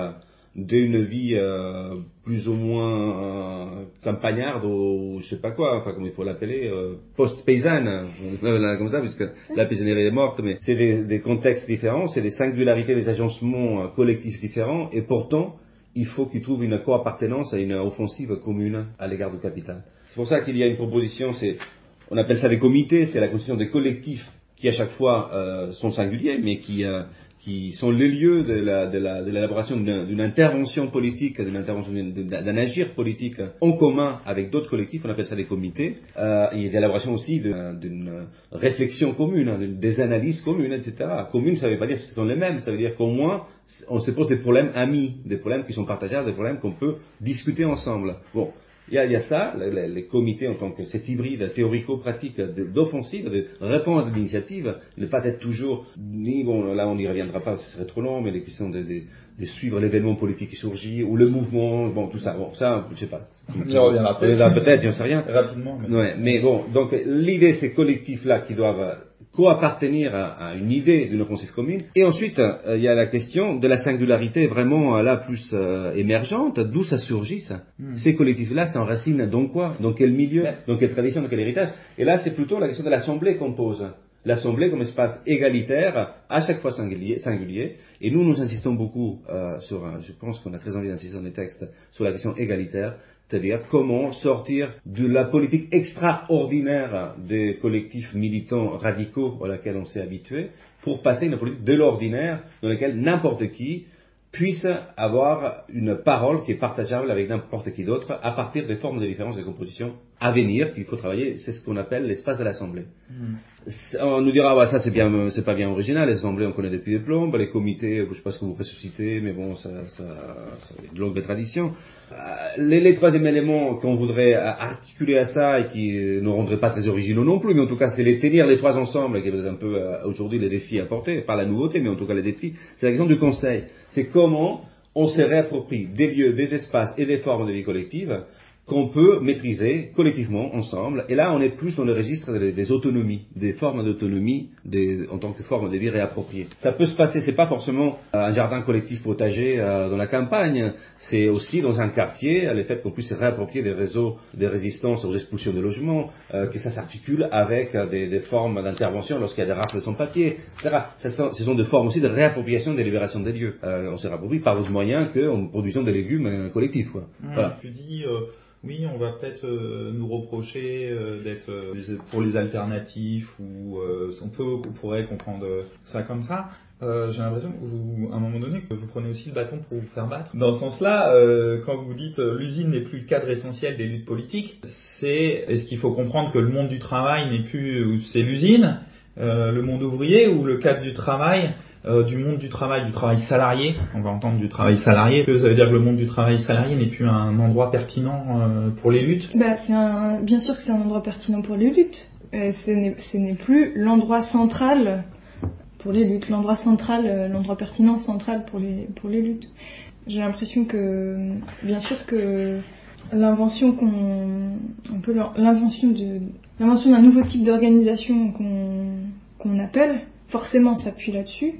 d'une vie euh, plus ou moins euh, campagnarde ou je sais pas quoi, enfin comme il faut l'appeler, euh, post-paysanne, comme ça, puisque la paysannerie est morte, mais c'est des, des contextes différents, c'est des singularités, des agencements euh, collectifs différents, et pourtant, il faut qu'ils trouvent une co-appartenance à une offensive commune à l'égard du capital. C'est pour ça qu'il y a une proposition, c'est, on appelle ça des comités, c'est la constitution des collectifs qui à chaque fois euh, sont singuliers, mais qui, euh, qui sont les lieux de, la, de, la, de l'élaboration d'une, d'une intervention politique, d'une intervention, d'un agir politique en commun avec d'autres collectifs, on appelle ça des comités, euh, et d'élaboration aussi de, d'une réflexion commune, des analyses communes, et cetera. Commune, ça ne veut pas dire que ce sont les mêmes, ça veut dire qu'au moins on se pose des problèmes amis, des problèmes qui sont partageables, des problèmes qu'on peut discuter ensemble. Bon. Il y, a, il y a ça, les, les comités en tant que cet hybride théorico-pratique d'offensive, de répondre à l'initiative, ne pas être toujours, ni, bon, là on n'y reviendra pas, ce serait trop long, mais les questions de, de, de suivre l'événement politique qui surgit, ou le mouvement, bon, tout ça, bon, ça, je sais pas. On y reviendra peut-être. Peut-être, j'en sais rien. Rapidement. Mais... Ouais, mais bon, donc l'idée, ces collectifs-là qui doivent co-appartenir à, à une idée d'une offensive commune. Et ensuite, euh, il y a la question de la singularité vraiment euh, là plus euh, émergente, d'où ça surgit ça. Mm. Ces collectifs-là s'enracinent dans quoi? Dans quel milieu? Ouais. Dans quelle tradition? Dans quel héritage? Et là, c'est plutôt la question de l'Assemblée qu'on pose. L'Assemblée comme espace égalitaire, à chaque fois singulier, singulier. Et nous, nous insistons beaucoup euh, sur, un, je pense qu'on a très envie d'insister dans les textes, sur la question égalitaire, c'est-à-dire comment sortir de la politique extraordinaire des collectifs militants radicaux à laquelle on s'est habitué, pour passer à une politique de l'ordinaire dans laquelle n'importe qui puisse avoir une parole qui est partageable avec n'importe qui d'autre à partir des formes de différence de composition à venir qu'il faut travailler. C'est ce qu'on appelle l'espace de l'Assemblée. Mmh. On nous dira, bah, ça c'est bien, c'est pas bien original, les assemblées on connaît depuis des plombes, les comités, je sais pas ce que vous ressuscitez, mais bon, ça, ça, ça a une longue tradition. Les, les troisième éléments qu'on voudrait articuler à ça et qui ne rendraient pas très originaux non plus, mais en tout cas c'est les tenir les trois ensemble, qui est un peu euh, aujourd'hui les défis apportés, pas la nouveauté, mais en tout cas les défis, c'est la question du conseil. C'est comment on se réapproprie des lieux, des espaces et des formes de vie collective qu'on peut maîtriser collectivement, ensemble. Et là, on est plus dans le registre des, des autonomies, des formes d'autonomie des, en tant que forme de vie réappropriée. Ça peut se passer, c'est pas forcément un jardin collectif potager euh, dans la campagne, c'est aussi dans un quartier, le fait qu'on puisse se réapproprier des réseaux de résistance aux expulsions de logements, euh, que ça s'articule avec euh, des, des formes d'intervention lorsqu'il y a des rafles sans papier, et cetera. Ça sont, ce sont des formes aussi de réappropriation, de libération des lieux. Euh, on se réapproprie par d'autres moyens qu'en produisant des légumes euh, collectifs, quoi. Mmh, voilà. Tu dis... Euh... Oui, on va peut-être euh, nous reprocher euh, d'être euh, pour les alternatifs ou euh, on peut, on pourrait comprendre ça comme ça. Euh, j'ai l'impression que vous, à un moment donné, que vous prenez aussi le bâton pour vous faire battre. Dans ce sens-là, euh, quand vous dites euh, l'usine n'est plus le cadre essentiel des luttes politiques, c'est est-ce qu'il faut comprendre que le monde du travail n'est plus c'est l'usine, euh, le monde ouvrier ou le cadre du travail? Euh, du monde du travail, du travail salarié, on va entendre du travail salarié, que ça veut dire que le monde du travail salarié n'est plus un endroit pertinent euh, pour les luttes? Bah, c'est un, bien sûr que c'est un endroit pertinent pour les luttes. Euh, ce, n'est, ce n'est plus l'endroit central pour les luttes, l'endroit central, euh, l'endroit pertinent central pour les, pour les luttes. J'ai l'impression que, bien sûr que l'invention qu'on, on peut l'invention de, l'invention d'un nouveau type d'organisation qu'on, qu'on appelle, forcément s'appuie là-dessus.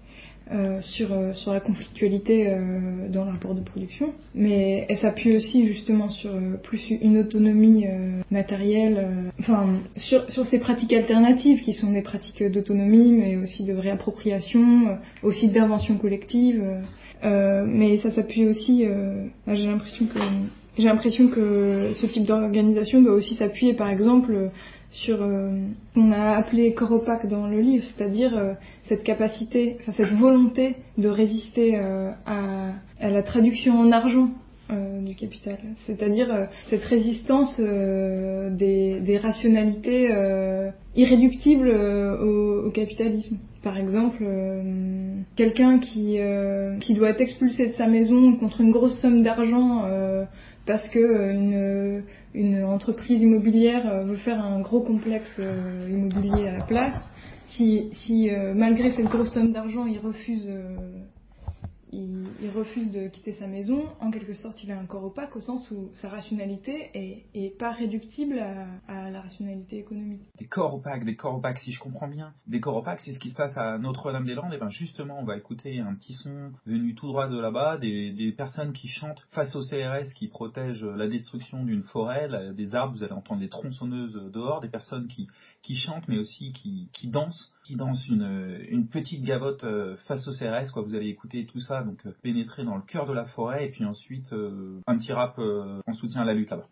Euh, sur, euh, sur la conflictualité euh, dans le rapport de production, mais elle s'appuie aussi justement sur euh, plus une autonomie euh, matérielle, euh, enfin sur, sur ces pratiques alternatives qui sont des pratiques d'autonomie, mais aussi de réappropriation, euh, aussi d'invention collective, euh, euh, mais ça s'appuie aussi, euh, j'ai l'impression que j'ai l'impression que ce type d'organisation doit aussi s'appuyer par exemple sur euh, ce qu'on a appelé corps opaque dans le livre, c'est-à-dire euh, cette capacité, enfin cette volonté de résister euh, à, à la traduction en argent euh, du capital, c'est-à-dire euh, cette résistance euh, des, des rationalités euh, irréductibles euh, au, au capitalisme. Par exemple, euh, quelqu'un qui, euh, qui doit être expulsé de sa maison contre une grosse somme d'argent euh, parce que euh, une, une entreprise immobilière euh, veut faire un gros complexe euh, immobilier à la place. Si, si euh, malgré cette grosse somme d'argent, il refuse, euh, il, il refuse de quitter sa maison, en quelque sorte, il a un corps opaque au sens où sa rationalité est, est pas réductible à, à la rationalité économique. Des corps opaques, des corps opaques, si je comprends bien. Des corps opaques, c'est ce qui se passe à Notre-Dame-des-Landes. Et ben justement, on va écouter un petit son venu tout droit de là-bas, des, des personnes qui chantent face au C R S qui protègent la destruction d'une forêt, la, des arbres. Vous allez entendre des tronçonneuses dehors, des personnes qui, qui chantent, mais aussi qui, qui dansent, qui dansent une, une petite gavotte face au C R S. Quoi. Vous allez écouter tout ça, donc pénétrer dans le cœur de la forêt, et puis ensuite euh, un petit rap euh, en soutien à la lutte là-bas.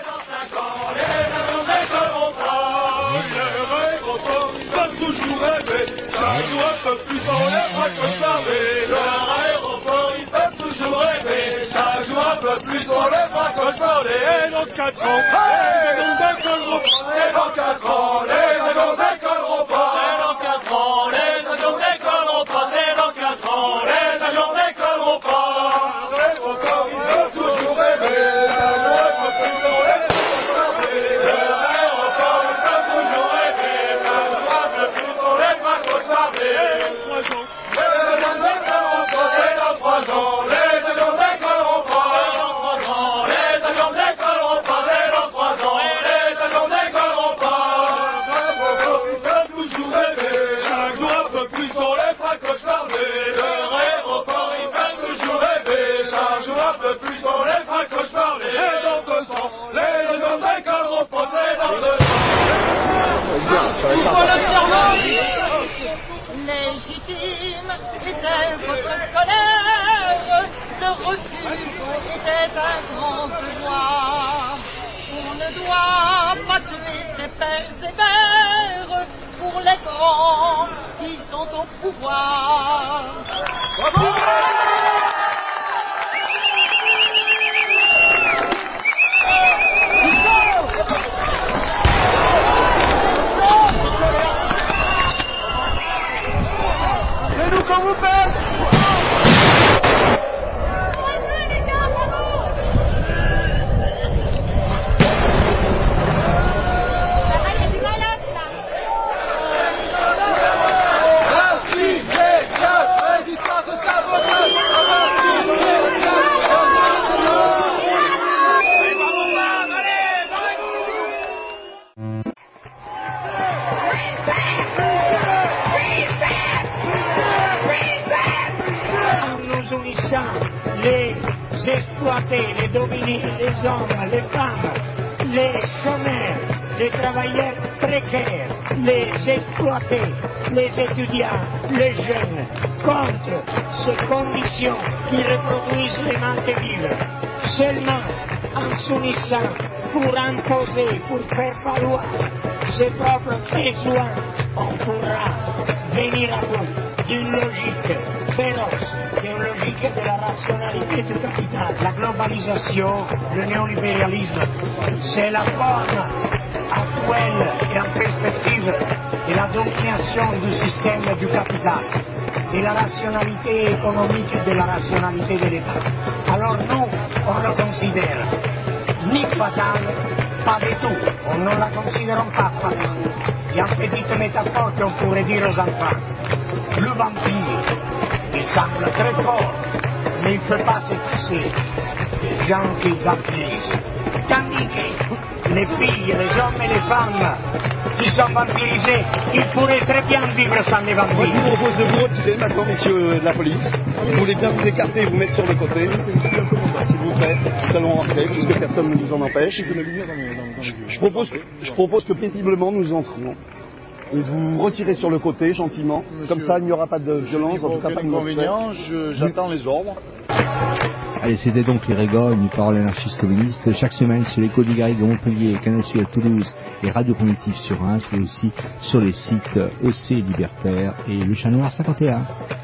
Légitime était votre colère, le refus était un grand devoir. On ne doit pas tuer ses pères et mères pour les grands qui sont au pouvoir. Les exploités, les dominés, les hommes, les femmes, les chômeurs, les travailleurs précaires, les exploités, les étudiants, les jeunes, contre ces conditions qui reproduisent les manques vivres. Seulement en s'unissant pour imposer, pour faire valoir ses propres besoins, on pourra venir à bout d'une logique féroce, d'une logique de la rationalité du capital. La globalisation, le néolibéralisme, c'est la forme actuelle et en perspective de la domination du système du capital, de la rationalité économique et de la rationalité de l'État. Alors nous, on le considère ni fatal, pas du tout. On ne la considère pas fatale. Il y a une petite métaphore qu'on pourrait dire aux enfants. Le vampire, il semble très fort, mais il ne peut pas se passer des gens qui vampirisent. Tandis que les filles, les hommes et les femmes qui sont vampirisés, ils pourraient très bien vivre sans les vampires. Moi, je vous propose de vous retirer maintenant, messieurs de la police. Vous voulez bien vous écarter et vous mettre sur le côté, s'il vous plaît. Nous allons rentrer, puisque personne ne nous en empêche. Je, je, propose, je propose que paisiblement nous entrions. Et vous retirez sur le côté, gentiment. Monsieur, comme ça, il n'y aura pas de violence, en tout cas pas d'inconvénient. J'attends les ordres. Allez, c'était donc les Régors, une parole anarchiste communiste, chaque semaine sur l'écho du Garrigue à Montpellier, Canal Sud à Toulouse et Radio Primitive sur Reims, et aussi sur les sites E C Libertaire et Le Chat Noir cinquante et un.